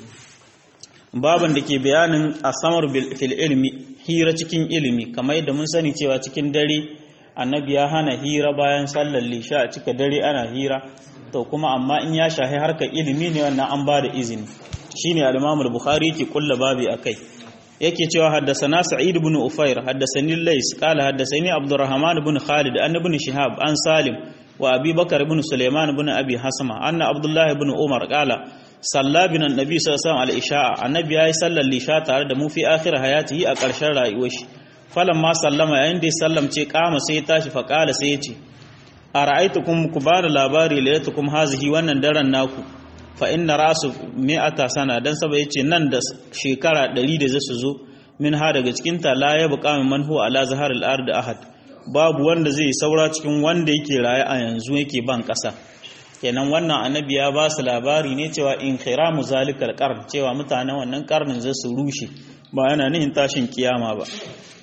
baban da ke bayanin asamar fil ilmi hira cikin ilimi kamar yadda mun sani cewa cikin dare annabi ya hana hira bayan sallar lisha a cika dare ana hira to kuma amma in ya shahi harkar ilimi ne wannan an ba da izini shine al-Imam al-Bukhari yake kulla babi akai yake cewa haddasana Sa'id ibn Ufair haddasani Lays qala haddasani Abdurrahman ibn Khalid an ibn Shihab an Salim wa Abi Bakar ibn Sulaiman ibn Abi Hasma anna Abdullah ibn Umar qala salla bina annabi sallallahu alaihi wasallam al-isha annabi yayi sallar lisha tare da mu fi akhir hayatihi a ƙarshen rayuwar shi falamma sallama yayin da ya sallamce kama sai ya tashi fa qala sai ya ce ara'aytukum kubara labari layatukum hazihi wannan daren naku fa inna rasu mi'ata sana dan saba yace nan da shekara 100 da zasu zo min ha daga cikin ta la ya buqa min man huwa ala zahar al-ard ahad babu wanda zai saura cikin wanda yake raye a yanzu yake ban kasa kenan wannan annabi ya ba su labari ne cewa in khiramu zalikal qarn cewa mutanen wannan karnin zai su rushe ba yana nihin tashin kiyama ba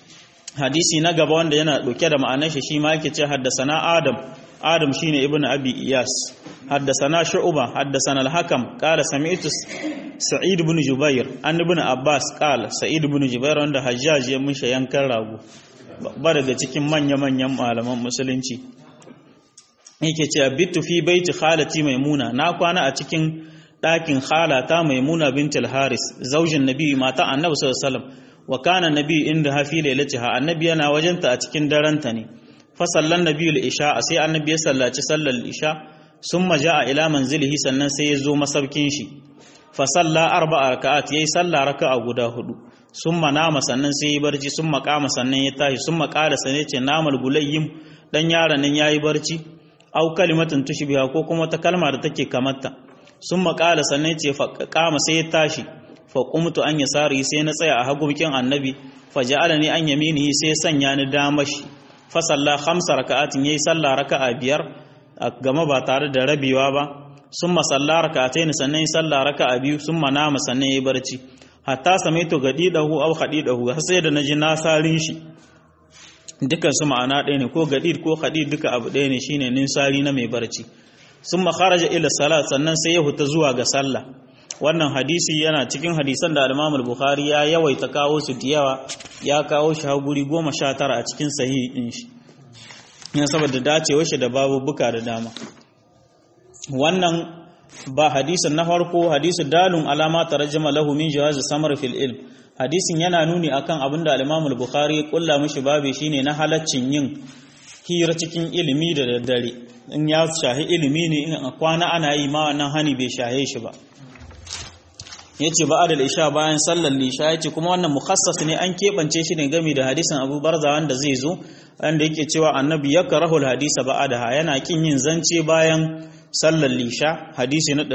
hadisi na gaba wanda yana dauke da ma'anar shi ma yake ce haddasana adam shine ibnu abi iyas haddasana shu'ba haddasana al-hakam qala sami'tu sa'id ibn jubair an ibn abbas qala sa'id ibn jubair wanda hajjaj ya musha yankan rago ba daga cikin manyan malaman musulunci yake ce bitu fi baiti khalati maimuna na kwana a cikin ɗakin khalata maimuna bintul haris zaujin nabi mata annabi sallallahu alaihi wasallam wa kana nabi inda hafi lailatiha annabi yana wajenta a cikin daranta ne fa sallan nabiyul isha sai annabi ya sallaci sallar isha summa jaa ila manzilihi sannan sai ya zo masaukin shi fa salla 4 raka'at yayi sallah raka'a guda 4 summa nama sannan sai ya barci summa qama sannan ya tashi summa qala sanai ce namal gulayyim dan yaron nan yayi barci au kalimatun tushbiha ko kuma ta kalma da take kamarta summa qala sannan ce fa qama sai ya tashi fa qumtu an yasari sai na tsaya a hagubikin annabi fa ja'alani an yaminihi sai sanya ni damashi fa salla 5 raka'atin yayi sallah raka'a 5 gama ba tare da rabewa ba summa salla raka'atayn sannan yayi sallah raka'a 2 summa nama sannan yayi barci hatta samaitu gadidahu aw khadidahu har sai da naji nasarin shi dukan su ma'ana ɗaya ne ko gadid ko khadid duka abu ɗaya ne shine ninsari na mai barci summa kharaja ila salat sannan sai ya huta zuwa ga sallah wannan hadisi yana cikin hadisan da al-Imam al-Bukhari ya yawaita kawo su da yawa ya kawo shi har guri 19 a cikin sahihi din shi yana saboda dacewar shi da babubuka da dama wannan ba hadisin na farko hadisu dalun alama tarjama lahu min jawaz samar fil ilm hadisin yana nuni akan abinda al-Imam al-Bukhari ya kulla mishi babu shine na halaccin yin hira cikin ilimi da daddare in ya shahi ilimi ne in a kwana ana yi ma wannan hani bai shahe shi ba yace ba adal isha bayan sallar lisha yace kuma wannan mukhassas ne an kebance shi ne game da hadisin Abu Barza wanda zai zo wanda yake cewa annabi yakrahu al-hadisa ba'daha yana kin yin zance bayan sallar lisha hadisi na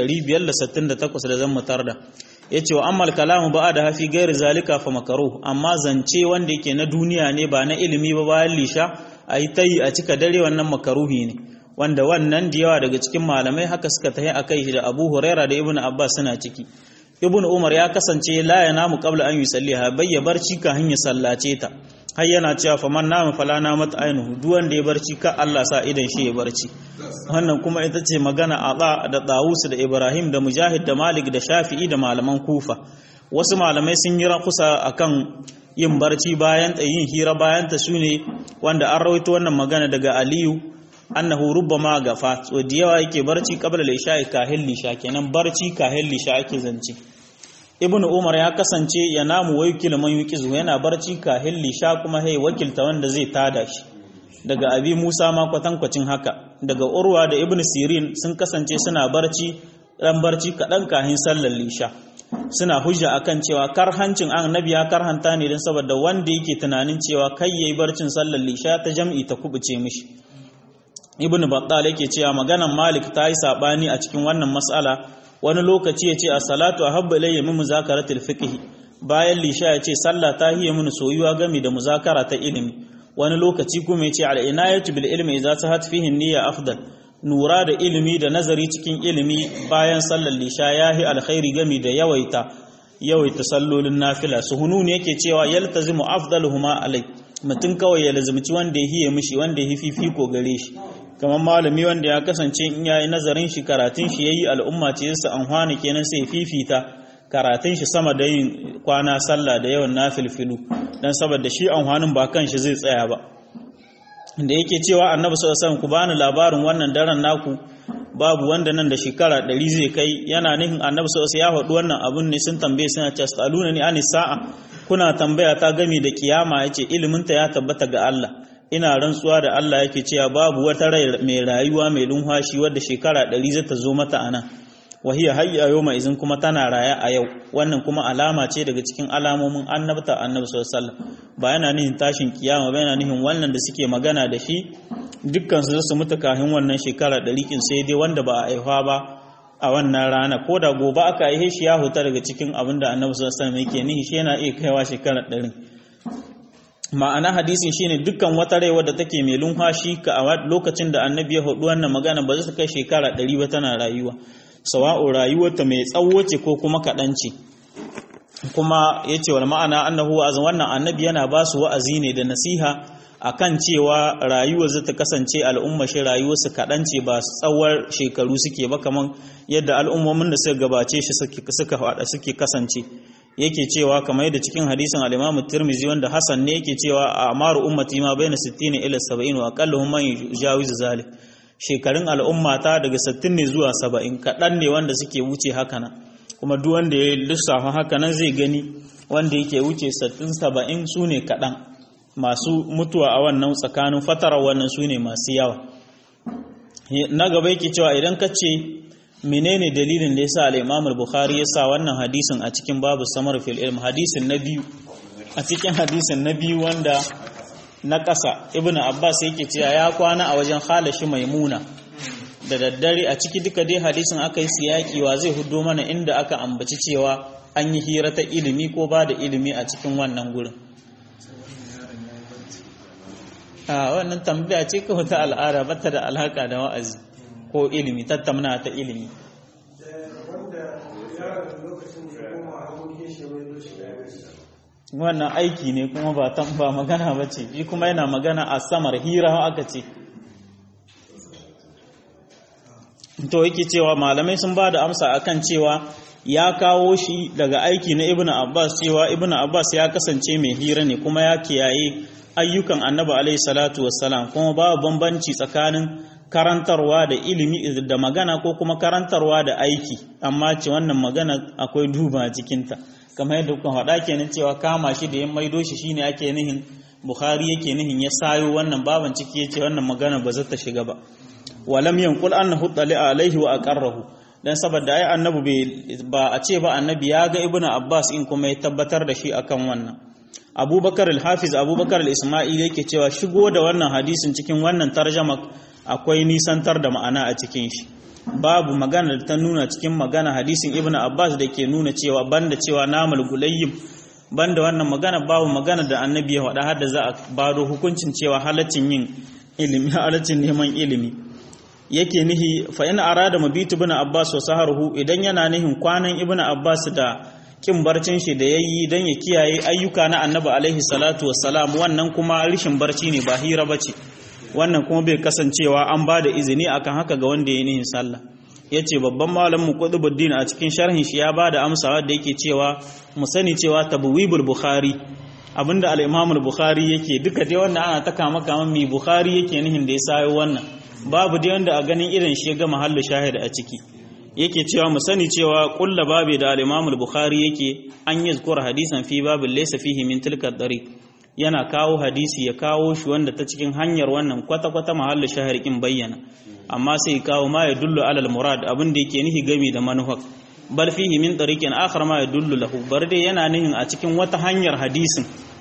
568 da zan mutarda yace wa ammal kalamu ba'daha fi ghairi zalika fa makruh amma zance wanda yake na duniya ne ba na ilimi ba bayan lisha ayi tayi a cika dare wannan makaruhi ne wanda wannan da yawa daga cikin malamai haka suka tahi akai shi da Abu Huraira da Ibn Abbas suna ciki Ibn Umar ya kasance la yanamu qabla an yusalliha bayya barci ka hanya sallace ta har yana cewa faman nama fala namat ainuhu duk wanda ya barci ka Allah sa idan shi ya barci wannan kuma ita ce magana Aba da Dawus da Ibrahim da Mujahid da Malik da Shafi'i da malaman Kufa wasu malamai sun yi rakusa akan yin barci bayan yin hira bayan ta sune wanda an rawaito wannan magana daga Aliyu annahu rubbama gafa so da yawa yake barci qabla al-isha kahil lisha kenan barci kahil lisha ake zance Ibn Umar ya kasance ya namu wakil man yuqizu yana barci kahil lisha kuma hey wakilta wanda zai tada shi daga Abi Musa ma kwatankwacin haka daga Urwa da Ibn Sirin sun kasance suna barci dan barci kadan kahin sallar lisha suna hujja akan cewa karhancin annabi ya karhanta ne dan saboda wanda yake tunanin cewa kai yayi barcin sallar lisha ta jam'i ta kubuce mishi Ibn Battal yake cewa maganan Malik ta yi sabani a cikin wannan mas'ala wani lokaci yace as-salatu ahabba ilayya min muzakaratil fiqh bayan lisha yace sallah ta hiye mun soyuwa game da muzakara ta ilimi wani lokaci kuma yace al-inayatu bil ilmi idza tahat fihi niyya afdal nura da ilimi da nazari cikin ilimi bayan sallar lisha yahi alkhairi game da yawaita sallolin nafila suhunun yake cewa yaltazimu afdaluhuma alai mutun kawai ya lazimci wanda ya hiye mishi wanda ya fifiko gare shi kamar malami wanda ya kasance in yayi nazarin shi karatun shi yayi al'umma ce su amfana kenan sai fifita karatun shi sama da yin kwana sallah da yawan nafilfilu dan saboda shi amfanin ba kan shi zai tsaya ba da yake cewa annabi sallallahu alaihi wasallam ku bani labarin wannan daren naku babu wanda nan da shekara 100 zai kai yana nufin annabi sallallahu alaihi wasallam ya faɗi wannan abun ne sun tambaye suna cewa saluna ni anis sa'a kuna tambaya ta game da kiyama yace ilimin ta ya tabbata ga Allah ina rantsuwa da Allah yake cewa babu wata rai mai rayuwa mai lumhashi wadda shekara 100 zai ta zo mata anan wahiya hayya yau mai izin kuma tana raya a yau wannan kuma alama ce daga cikin alamomin annabta annabi sallallahu alaihi wasallam ba yana nihin tashin kiyama ba yana nihin wannan da suke magana da shi dukkan su mutu kafin wannan shekara 100 kin sai dai wanda ba a aifa ba a wannan rana ko da gobe aka aihe shi ya huta daga cikin abin da annabi sallallahu alaihi wasallam yake nihi shi yana iya kaiwa shekara 100 ma'ana hadisin shine dukkan wata rai wadda take mai lumhashi ka a lokacin da annabi ya hudu wannan magana ba za ta kai shekara 100 ba tana rayuwa sawa'u rayuwarta mai tsawo ce ko kuma kaɗan ce kuma ya ce wani ma'ana annahu wa'azin wannan annabi yana ba su wa'azi ne da nasiha akan cewa rayuwar zata kasance al'umma shi rayuwarsu kaɗan ce ba tsawon shekaru suke ba kamar yadda al'ummomin da suka gabace shi suke kasance yake cewa kamar yadda cikin hadisin al-Imam Tirmidhi wanda Hassan ne yake cewa amaru ummati ma baina 60 ila 70 wa aqalluhum man yujawiz zalik shekarun al'ummata daga 60 ne zuwa 70 kaɗan ne wanda suke wuce haka nan kuma duk wanda ya lissafa haka nan zai gani wanda yake wuce 60 70 su ne kaɗan masu mutuwa a wannan tsakanin fatara wannan su ne masu yawa. Na gaba yake cewa idan ka ce menene dalilin da yasa al-Imam al-Bukhari ya sa wannan hadisin a cikin babu samar fil ilm, hadisin na biyu a cikin hadisin na biyu wanda na ƙasa Ibn Abbas yake cewa ya kwana a wajen khalashi Maimuna da daddare. A ciki duka dai hadisin aka yi siyaki wa zai hudo mana inda aka ambaci cewa an yi hira ta ilimi ko ba da ilimi a cikin wannan gurin. Wannan tambaya ce kawai ta al'ada, bata da alhaka da wa'azi ko ilimi, tattauna ta ilimi. Wannan aiki ne kuma ba magana ba ce, shi kuma yana magana a samar hira aka ce. To yake cewa malamai sun ba da amsa akan cewa ya kawo shi daga aiki na Ibn Abbas, cewa Ibn Abbas ya kasance mai hira ne kuma ya kiyaye ayyukan Annabi alaihi salatu wassalam, kuma babu bambanci tsakanin karantarwa da ilimi da magana ko kuma karantarwa da aiki, amma ce wannan magana akwai duba a cikinta, kamar yadda kuka faɗa kenan cewa kama shi da ya maido shi shine ake nihin Bukhari yake nihin ya sayo wannan baban ciki yace wannan magana ba za ta shiga ba. Walam yanqul annahu tali'a alaihi wa aqarrahu, dan saboda ai annabi ba a ce ba annabi ya ga Ibn Abbas in kuma ya tabbatar da shi akan wannan. Abubakar al-Hafiz Abubakar al-Isma'ili yake cewa shigo da wannan hadisin cikin wannan tarjama akwai nisantar da ma'ana a cikin shi. Babu magana da ta nuna cikin magana hadisin Ibn Abbas da ke nuna cewa banda cewa namal gulayyim, banda wannan magana babu magana da annabi ya faɗa har da za a bado hukuncin cewa halaccin yin ilimi, halaccin neman ilimi. Yake nihi fa in arada mabitu Ibn Abbas wa saharuhu, idan yana nihin kwanan Ibn Abbas da kin barcin shi da yayi dan ya kiyaye ayyuka na Annabi alaihi salatu wassalam, wannan kuma rishin barci ne ba hira bace, wannan kuma bai kasancewa an ba da izini akan haka ga wanda ya nihin sallah. Yace babban malamin Qutbuddin a cikin sharhin shi ya ba da amsa wanda yake cewa mu sani cewa tabwibul Bukhari, abinda al-Imam al-Bukhari yake duka dai wannan ana ta kama mai Bukhari yake nihin da ya sayo wannan, babu dai wanda a ganin irin shi ga mahallu shahid a ciki. Yake cewa mu sani cewa kulla babi da al-Imam al-Bukhari yake an yazkura hadisan fi babin laysa fihi min tilka tariq, yana kawo hadisi ya kawo shi wanda ta cikin hanyar wannan kwata-kwata mahallu shahid kin bayyana, amma sai kawo ma ya dullu alal murad, abin da yake nihi gami da manufa. Bal fihi min tariqin akhar ma ya dullu lahu, bar dai yana nihin a cikin wata hanyar hadisin.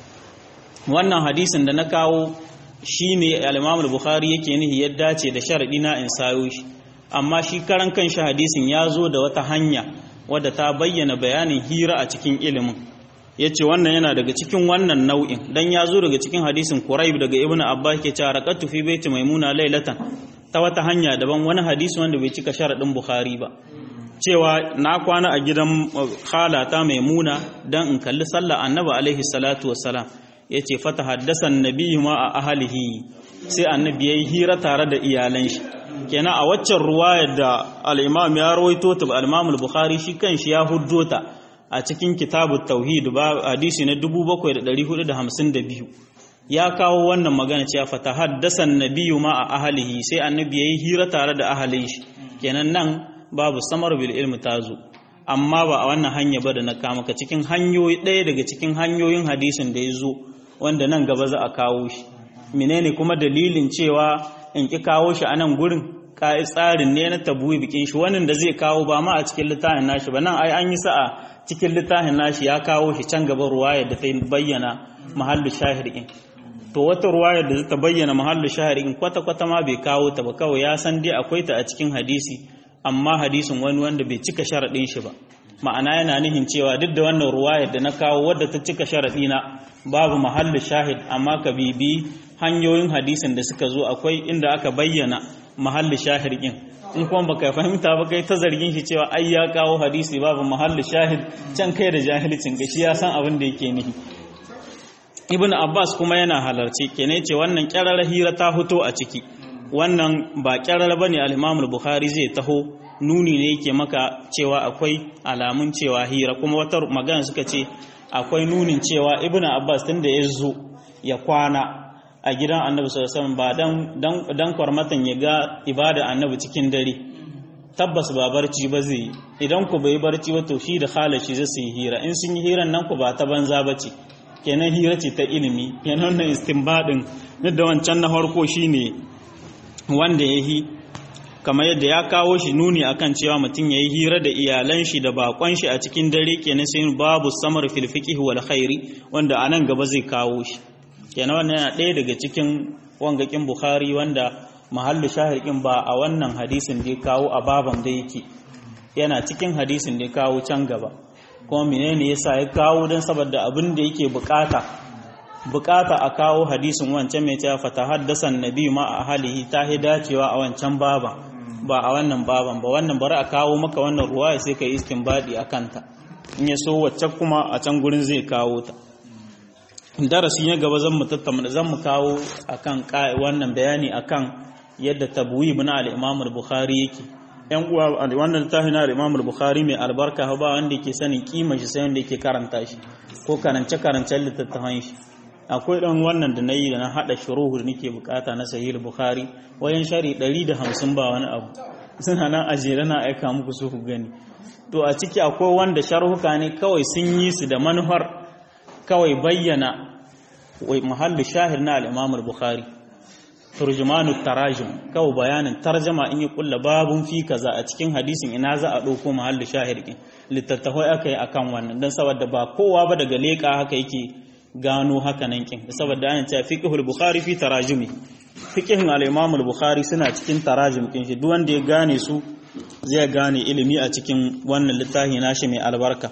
Wannan hadisin da na kawo shine al-Imam al-Bukhari yake nihi ya dace da sharadi na in sayo shi, amma shi karan kanshi hadisin ya zo da wata hanya wadda ta bayyana bayanin hira a cikin ilimin. Yace wannan yana daga cikin wannan nau'in, dan ya zo daga cikin hadisin Quraib daga Ibn Abbas ke cewa raqatu fi baiti Maimuna laylatan, ta wata hanya daban, wani hadisi wanda bai cika sharadin Bukhari ba, cewa na kwana a gidan khalata Maimuna dan in kalli sallar Annabi alaihi salatu wassalam. Yace fata haddasan nabiyyu ma a ahlihi, sai annabi yayi hira tare da iyalan shi. Kenan a waccan ruwayar da al-Imam ya rawaito ta, al-Imam al-Bukhari shi kanshi ya huddo ta a cikin kitabut tauhid ba hadisi na 7452, ya kawo wannan magana cewa fata haddasan nabiyyu ma a ahlihi, sai annabi yayi hira tare da ahalin shi. Kenan nan babu samar bil ilmi tazo, amma ba a wannan hanya ba da na kama ka cikin hanyoyi, ɗaya daga cikin hanyoyin hadisin da ya zo wanda nan gaba za a kawo shi. Menene kuma dalilin cewa in ki kawo shi a nan gurin? Tsarin ne na tabuwi bikin shi, wannan da zai kawo ba ma a cikin littafin nashi ba, nan ai an yi sa'a cikin littafin nashi ya kawo shi can gaba ruwayar da ta bayyana mahallu shahidin. To wata ruwayar da ta bayyana mahallu shahidin kwata-kwata ma bai kawo ta ba, kawai ya san dai akwai ta a cikin hadisi, amma hadisin wani wanda bai cika sharaɗin shi ba. Ma'ana yana nihin cewa duk da wannan ruwayar da na kawo wadda ta cika sharaɗi na babu mahallu shahid, amma ka bibi hanyoyin hadisin da suka zo akwai inda aka bayyana mahallu shahid din. In kuma baka fahimta ba kai ta zargin shi cewa ai ya kawo hadisi babu mahallu shahid, can kai da jahilcin ga shi ya san abin da yake nihi. Ibn Abbas kuma yana halarci, kenan ce wannan kyarar hira ta fito a ciki. Wannan ba kyarar bane al-Imam al-Bukhari zai taho nuni ne yake maka cewa akwai alamun cewa hira, kuma wata magana suka ce akwai nunin cewa Ibn Abbas tunda ya zo ya kwana a gidan Annabi sallallahu alaihi wasallam ba dan kwarmatan ya ga ibada Annabi cikin dare, tabbas ba barci ba zai, idan ku bai barci ba to shi da khalashi zai yi hira, in sun yi hiran nan ku ba ta banza bace, kenan hira ce ta ilimi kenan wannan istinbadin da wancan na farko shine wanda yahi kamar yadda ya kawo shi nuni akan cewa mutum yayi hira da iyalan shi da bakon shi a cikin dare kenan sai babu samar fil fiqh wal khairi wanda anan gaba zai kawo shi kenan wannan yana ɗaya daga cikin wangakin Bukhari wanda mahallu shahirkin ba a wannan hadisin da ya kawo a baban da yake yana cikin hadisin da ya kawo can gaba kuma menene yasa ya kawo dan saboda abin da yake bukata a kawo hadisin wancan mai cewa fatahaddasan nabi ma a halihi ta dacewa a wancan baban ba a wannan baban ba wannan bari a kawo maka wannan ruwaya sai kai istinbadi akan ta in ya so wacce kuma a can gurin zai kawo ta darasi na gaba zan mu kawo akan wannan bayani akan yadda tabwib na al-Imam al-Bukhari yake yan uwa wannan littafi na al-Imam al-Bukhari mai albarka ba wanda yake sanin kima shi sai wanda yake karanta shi ko karancen littattafan shi akwai dan wannan da nayi da na hada shuruhu da nake bukata na sahih al-Bukhari wayan shari 150 ba wani abu suna nan ajere na aika muku su ku gani to a ciki akwai wanda sharhuka ne kawai sun yi su da manufar kawai bayyana mahallu shahir na al-Imam al-Bukhari turjumanu tarajum kawai bayanin tarjama in yi kulla babun fi kaza a cikin hadisin ina za a dauko mahallu shahir din littattafai akai akan wannan dan saboda ba kowa ba daga leka haka yake gano haka nan kin saboda an ce fiqhul Bukhari fi tarajumi fiqhun al-Imam al-Bukhari suna cikin tarajum kin shi duk wanda ya gane su zai gane ilimi a cikin wannan littafi nashi mai albarka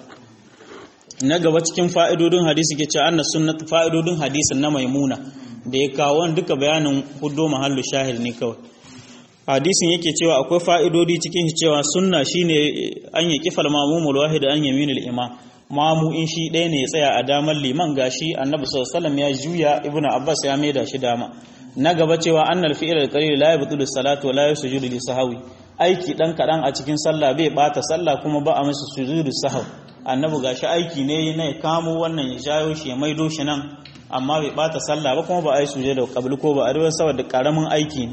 na gaba cikin fa'idodin hadisi ke ce annas sunnat fa'idodin hadisin na Maimuna da ya kawo duka bayanin hudo mahallu shahid ne kawai hadisin yake cewa akwai fa'idodi cikin shi cewa sunna shine an yi kifal mamumul wahid an yaminul imam mamu in shi ɗaya ne ya tsaya a damar liman gashi annabi sallallahu alaihi wasallam ya juya ibnu abbas ya maida shi dama na gaba cewa annal fi'l al-qalil la yabtulu salatu wa la yasjudu li sahwi aiki dan kadan a cikin sallah bai bata sallah kuma ba a masa sujudu sahwi annabi gashi aiki ne ya kamo wannan ya jayo shi ya maido shi nan amma bai bata sallah ba kuma ba a yi sujudu qabli ko ba a riwaya saboda karamin aiki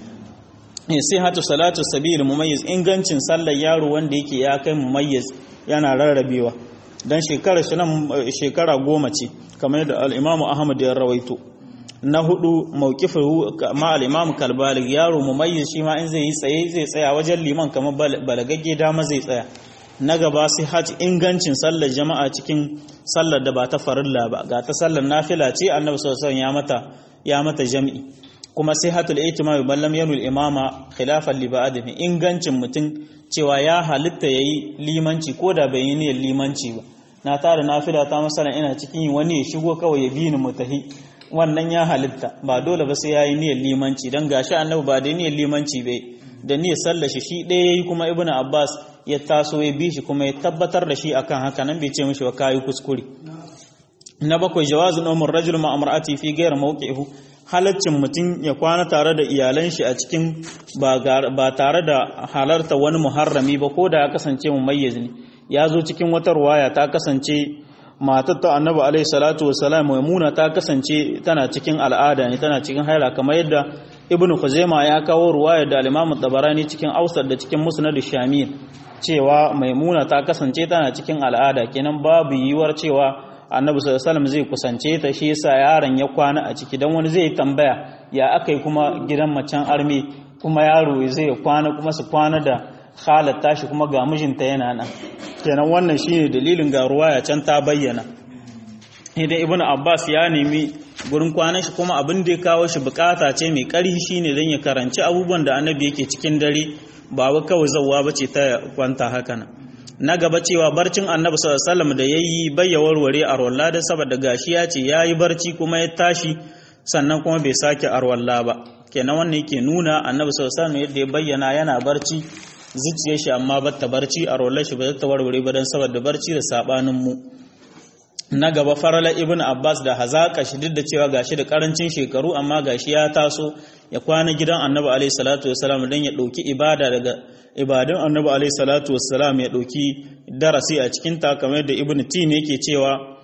ne sai hatu salatu sabil mumayyiz ingancin sallar yaro wanda yake ya kai mumayyiz yana rarrabewa dan shekara shi nan shekara 10 ce kamar yadda al-Imam Ahmad ya rawaito na hudu mawqifu ma al-Imam Kalbali yaro mumayyiz shi ma in zai yi tsaye zai tsaya wajen liman kamar balagagge dama zai tsaya na gaba sai haji ingancin sallar jama'a cikin sallar da ba ta farilla ba ga ta sallar nafila ce annabi sallallahu alaihi wasallam ya mata jami'i kuma sai hatul ihtimam ballam yanul imama khilafan li ba'd ingancin mutum cewa ya halitta yayi limanci ko da bai yi niyyar limanci ba na tare nafila ta masalan ina cikin wani ya shigo kawai ya bi ni mutahi wannan ya halitta ba dole ba sai yayi niyyar limanci dan gashi annabi ba da niyyar limanci bai da niyyar sallar shi ɗaya yayi kuma ibnu abbas ya taso ya bi shi kuma ya tabbatar da shi akan haka nan bai ce mishi wa kai kuskure na bakwai jawazun umar rajul ma amra'ati fi ghayr mawqi'ihi halaccin mutum ya kwana tare da iyalan shi a cikin ba tare da halarta wani muharrami ba ko da ya kasance mumayyiz ne ya zo cikin wata ruwaya ta kasance matar ta annabi alaihi salatu wassalam Maimuna ta kasance tana cikin al'ada ne tana cikin haila kamar yadda ibnu Khuzaimah ya kawo ruwaya da al-Imam Tabarani cikin Awsat da cikin Musnad ash-Shamil cewa Maimuna ta kasance tana cikin al'ada kenan babu yiwuwar cewa annabi sallallahu alaihi wasallam zai kusance ta shi yasa yaron ya kwana a ciki dan wani zai tambaya ya akai kuma gidan macen arme kuma yaro zai kwana kuma su kwana da halatta shi kuma ga mijinta yana nan kenan wannan shine dalilin ga ruwaya can ta bayyana idan ibnu abbas ya nemi gurin kwanan shi kuma abin da ya kawo shi bukata ce mai ƙarfi shine dan ya karanci abubuwan da annabi yake cikin dare ba wai kawai zawwa bace ta kwanta haka nan na gaba cewa barcin annabi sallallahu alaihi wasallam da yayi bayya warware arwalla da saboda gashi ya ce yayi barci kuma ya tashi sannan kuma bai sake arwalla ba kenan wannan yake nuna annabi sallallahu alaihi wasallam yadda ya bayyana yana barci zuciyar shi amma batta barci arwallar shi ba ta warware ba dan saboda barci da sabanin mu na gaba farala ibn abbas da hazaka shi duk da cewa gashi da karancin shekaru amma gashi ya taso ya kwana gidan annabi alaihi salatu wasalam dan ya dauki ibada daga ibadun annabi alaihi salatu wasalam ya dauki darasi a cikin ta kamar da ibn tin yake cewa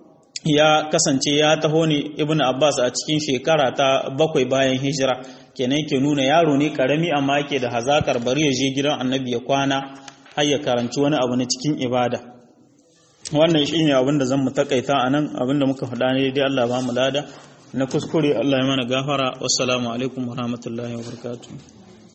ya kasance ya taho ne ibn abbas a cikin shekara ta 7 bayan hijira kenan yake nuna yaro ne karami amma yake da hazakar bari ya je gidan annabi ya kwana har ya karanci wani abu na cikin ibada wannan shine abin da zan mu takaita anan, abin da muka faɗa ne dai Allah ba mu lada, na kuskure Allah ya mana gafara. Wassalamu alaikum warahmatullahi wabarakatuh.